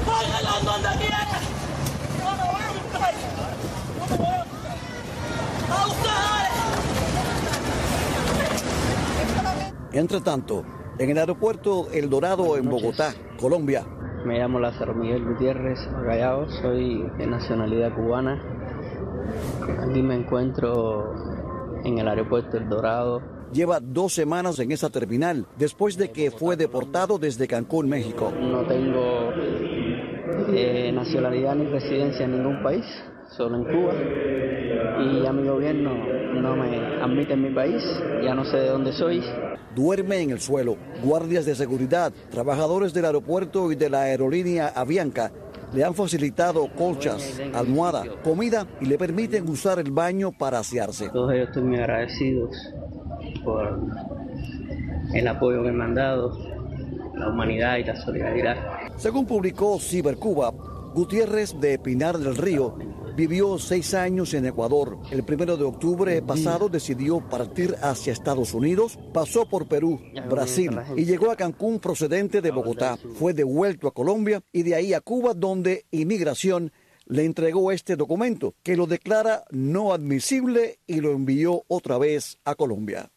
[SPEAKER 16] Entre tanto, en el aeropuerto El Dorado en Bogotá, Colombia.
[SPEAKER 5] Me llamo Lázaro Miguel Gutiérrez Magallao, soy de nacionalidad cubana. Aquí me encuentro en el aeropuerto El Dorado.
[SPEAKER 16] Lleva 2 semanas en esa terminal, después de que fue deportado desde Cancún, México.
[SPEAKER 5] No tengo nacionalidad ni residencia en ningún país, solo en Cuba. Y a mi gobierno no me admite en mi país, ya no sé de dónde soy.
[SPEAKER 16] Duerme en el suelo. Guardias de seguridad, trabajadores del aeropuerto y de la aerolínea Avianca le han facilitado colchas, almohada, comida y le permiten usar el baño para asearse.
[SPEAKER 5] Todos ellos estoy muy agradecidos por el apoyo que me han dado, la humanidad y la solidaridad.
[SPEAKER 16] Según publicó Cibercuba, Gutiérrez de Pinar del Río vivió 6 años en Ecuador. El 1 de octubre pasado decidió partir hacia Estados Unidos, pasó por Perú, Brasil y llegó a Cancún procedente de Bogotá. Fue devuelto a Colombia y de ahí a Cuba, donde Inmigración le entregó este documento que lo declara no admisible y lo envió otra vez a Colombia.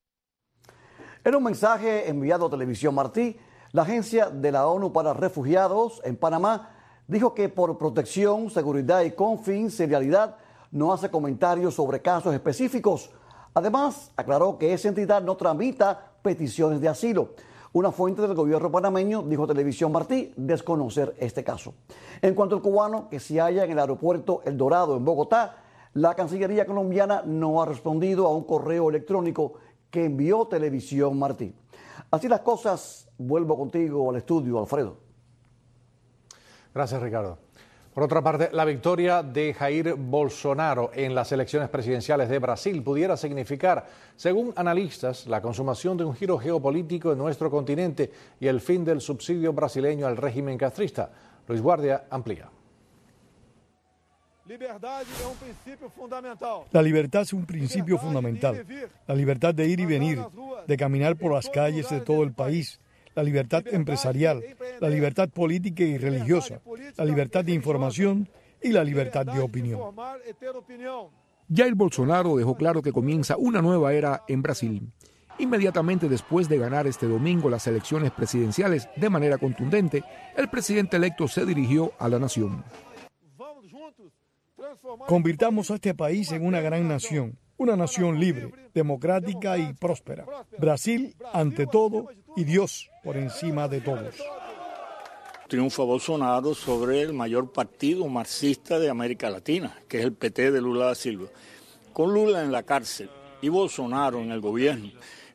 [SPEAKER 16] En un mensaje enviado a Televisión Martí, la Agencia de la ONU para Refugiados en Panamá dijo que por protección, seguridad y confidencialidad no hace comentarios sobre casos específicos. Además, aclaró que esa entidad no tramita peticiones de asilo. Una fuente del gobierno panameño dijo a Televisión Martí desconocer este caso. En cuanto al cubano que se halla en el aeropuerto El Dorado en Bogotá, la Cancillería colombiana no ha respondido a un correo electrónico que envió Televisión Martí. Así las cosas, vuelvo contigo al estudio, Alfredo.
[SPEAKER 2] Gracias, Ricardo. Por otra parte, la victoria de Jair Bolsonaro en las elecciones presidenciales de Brasil pudiera significar, según analistas, la consumación de un giro geopolítico en nuestro continente y el fin del subsidio brasileño al régimen castrista. Luis Guardia amplía.
[SPEAKER 18] La libertad es un principio fundamental. La libertad de ir y venir, de caminar por las calles de todo el país, la libertad empresarial, la libertad política y religiosa, la libertad de información y la libertad de opinión.
[SPEAKER 19] Jair Bolsonaro dejó claro que comienza una nueva era en Brasil. Inmediatamente después de ganar este domingo las elecciones presidenciales de manera contundente, el presidente electo se dirigió a la nación.
[SPEAKER 18] Convirtamos a este país en una gran nación, una nación libre, democrática y próspera. Brasil ante todo y Dios por encima de todos.
[SPEAKER 9] triunfo a Bolsonaro sobre el mayor partido marxista de América Latina, que es el PT de Lula da Silva. Con Lula en la cárcel y Bolsonaro en el gobierno,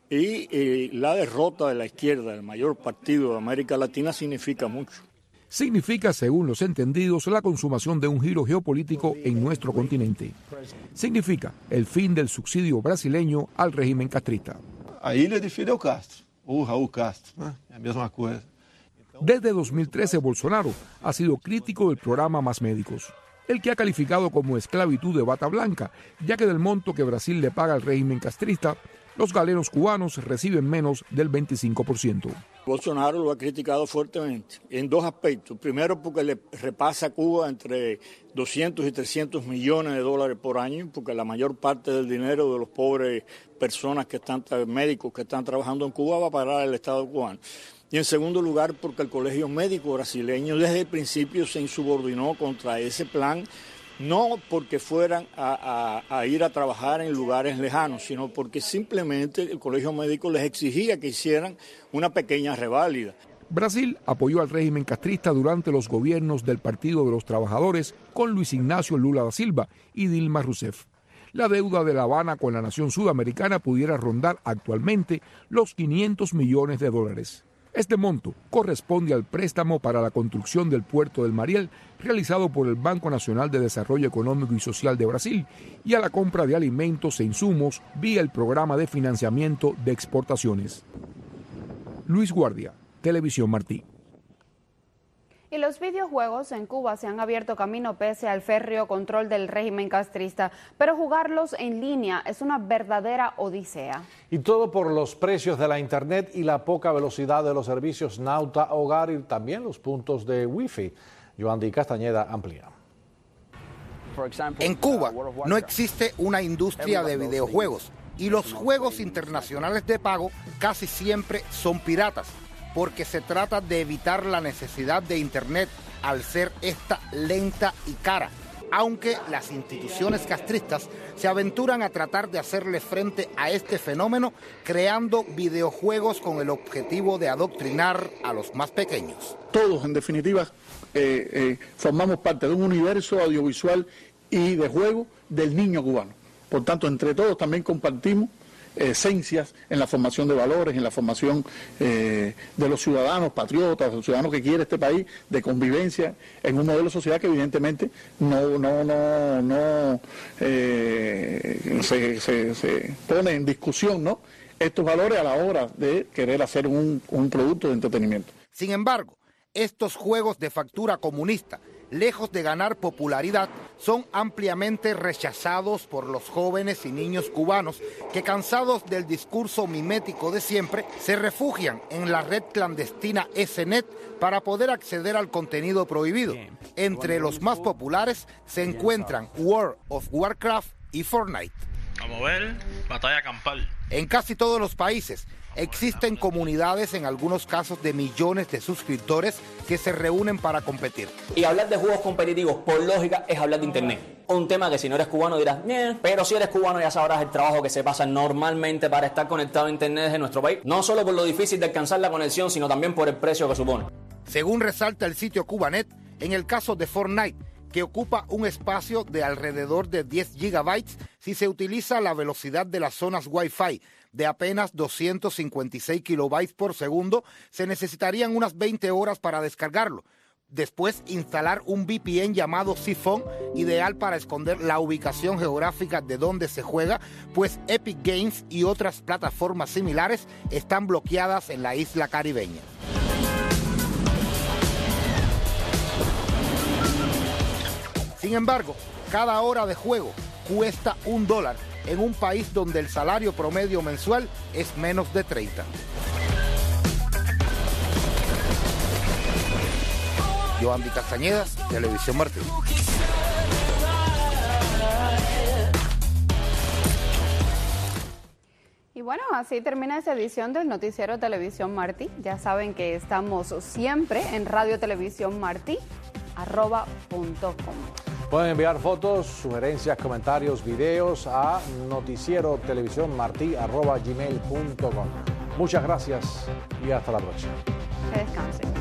[SPEAKER 9] y la derrota de la izquierda, el mayor partido de América Latina, significa mucho.
[SPEAKER 19] Significa, según los entendidos, la consumación de un giro geopolítico en nuestro continente. Significa el fin del subsidio brasileño al régimen castrista.
[SPEAKER 11] A ilha de Fidel Castro, o Raúl Castro, es la misma cosa.
[SPEAKER 19] Desde 2013, Bolsonaro ha sido crítico del programa Más Médicos, el que ha calificado como esclavitud de bata blanca, ya que del monto que Brasil le paga al régimen castrista, los galenos cubanos reciben menos del 25%.
[SPEAKER 9] Bolsonaro lo ha criticado fuertemente en dos aspectos. Primero, porque le repasa a Cuba entre 200 y 300 millones de dólares por año, porque la mayor parte del dinero de los pobres personas que están, médicos que están trabajando en Cuba, va a parar al Estado cubano. Y en segundo lugar, porque el Colegio Médico Brasileño desde el principio se insubordinó contra ese plan, no porque fueran a ir a trabajar en lugares lejanos, sino porque simplemente el Colegio Médico les exigía que hicieran una pequeña reválida.
[SPEAKER 19] Brasil apoyó al régimen castrista durante los gobiernos del Partido de los Trabajadores con Luis Ignacio Lula da Silva y Dilma Rousseff. La deuda de La Habana con la nación sudamericana pudiera rondar actualmente los 500 millones de dólares. Este monto corresponde al préstamo para la construcción del puerto del Mariel realizado por el Banco Nacional de Desarrollo Económico y Social de Brasil y a la compra de alimentos e insumos vía el programa de financiamiento de exportaciones. Luis Guardia, Televisión Martí.
[SPEAKER 1] Y los videojuegos en Cuba se han abierto camino pese al férreo control del régimen castrista, pero jugarlos en línea es una verdadera odisea.
[SPEAKER 2] Y todo por los precios de la internet y la poca velocidad de los servicios Nauta Hogar y también los puntos de Wi-Fi. Yoandi Castañeda amplía.
[SPEAKER 10] En Cuba no existe una industria de videojuegos y los juegos internacionales de pago casi siempre son piratas, porque se trata de evitar la necesidad de Internet al ser esta lenta y cara, aunque las instituciones castristas se aventuran a tratar de hacerle frente a este fenómeno creando videojuegos con el objetivo de adoctrinar a los más pequeños.
[SPEAKER 20] Todos, en definitiva, formamos parte de un universo audiovisual y de juego del niño cubano. Por tanto, entre todos también compartimos esencias en la formación de valores, en la formación de los ciudadanos patriotas, de los ciudadanos que quiere este país, de convivencia en un modelo de sociedad que evidentemente se pone en discusión, ¿no?, estos valores a la hora de querer hacer un producto de entretenimiento.
[SPEAKER 10] Sin embargo, estos juegos de factura comunista, lejos de ganar popularidad, son ampliamente rechazados por los jóvenes y niños cubanos que, cansados del discurso mimético de siempre, se refugian en la red clandestina SNet para poder acceder al contenido prohibido. Entre los más populares se encuentran World of Warcraft y Fortnite.
[SPEAKER 22] A mover, batalla campal.
[SPEAKER 10] En casi todos los países existen comunidades, en algunos casos de millones de suscriptores, que se reúnen para competir.
[SPEAKER 23] Y hablar de juegos competitivos, por lógica, es hablar de internet. Un tema que si no eres cubano dirás, pero si eres cubano ya sabrás el trabajo que se pasa normalmente para estar conectado a internet desde nuestro país. No solo por lo difícil de alcanzar la conexión, sino también por el precio que supone.
[SPEAKER 10] Según resalta el sitio Cubanet, en el caso de Fortnite, que ocupa un espacio de alrededor de 10 gigabytes si se utiliza la velocidad de las zonas Wi-Fi de apenas 256 kilobytes por segundo, se necesitarían unas 20 horas para descargarlo. Después, instalar un VPN llamado Siphon, ideal para esconder la ubicación geográfica de donde se juega, pues Epic Games y otras plataformas similares están bloqueadas en la isla caribeña. Sin embargo, cada hora de juego cuesta $1 en un país donde el salario promedio mensual es menos de 30. Yoandi Castañeda, Televisión Martí.
[SPEAKER 1] Y bueno, así termina esta edición del Noticiero Televisión Martí. Ya saben que estamos siempre en radiotelevisiónmartí@.com.
[SPEAKER 2] Pueden enviar fotos, sugerencias, comentarios, videos a noticierotelevisiónmartí@gmail.com. Muchas gracias y hasta la próxima.
[SPEAKER 1] Que descansen.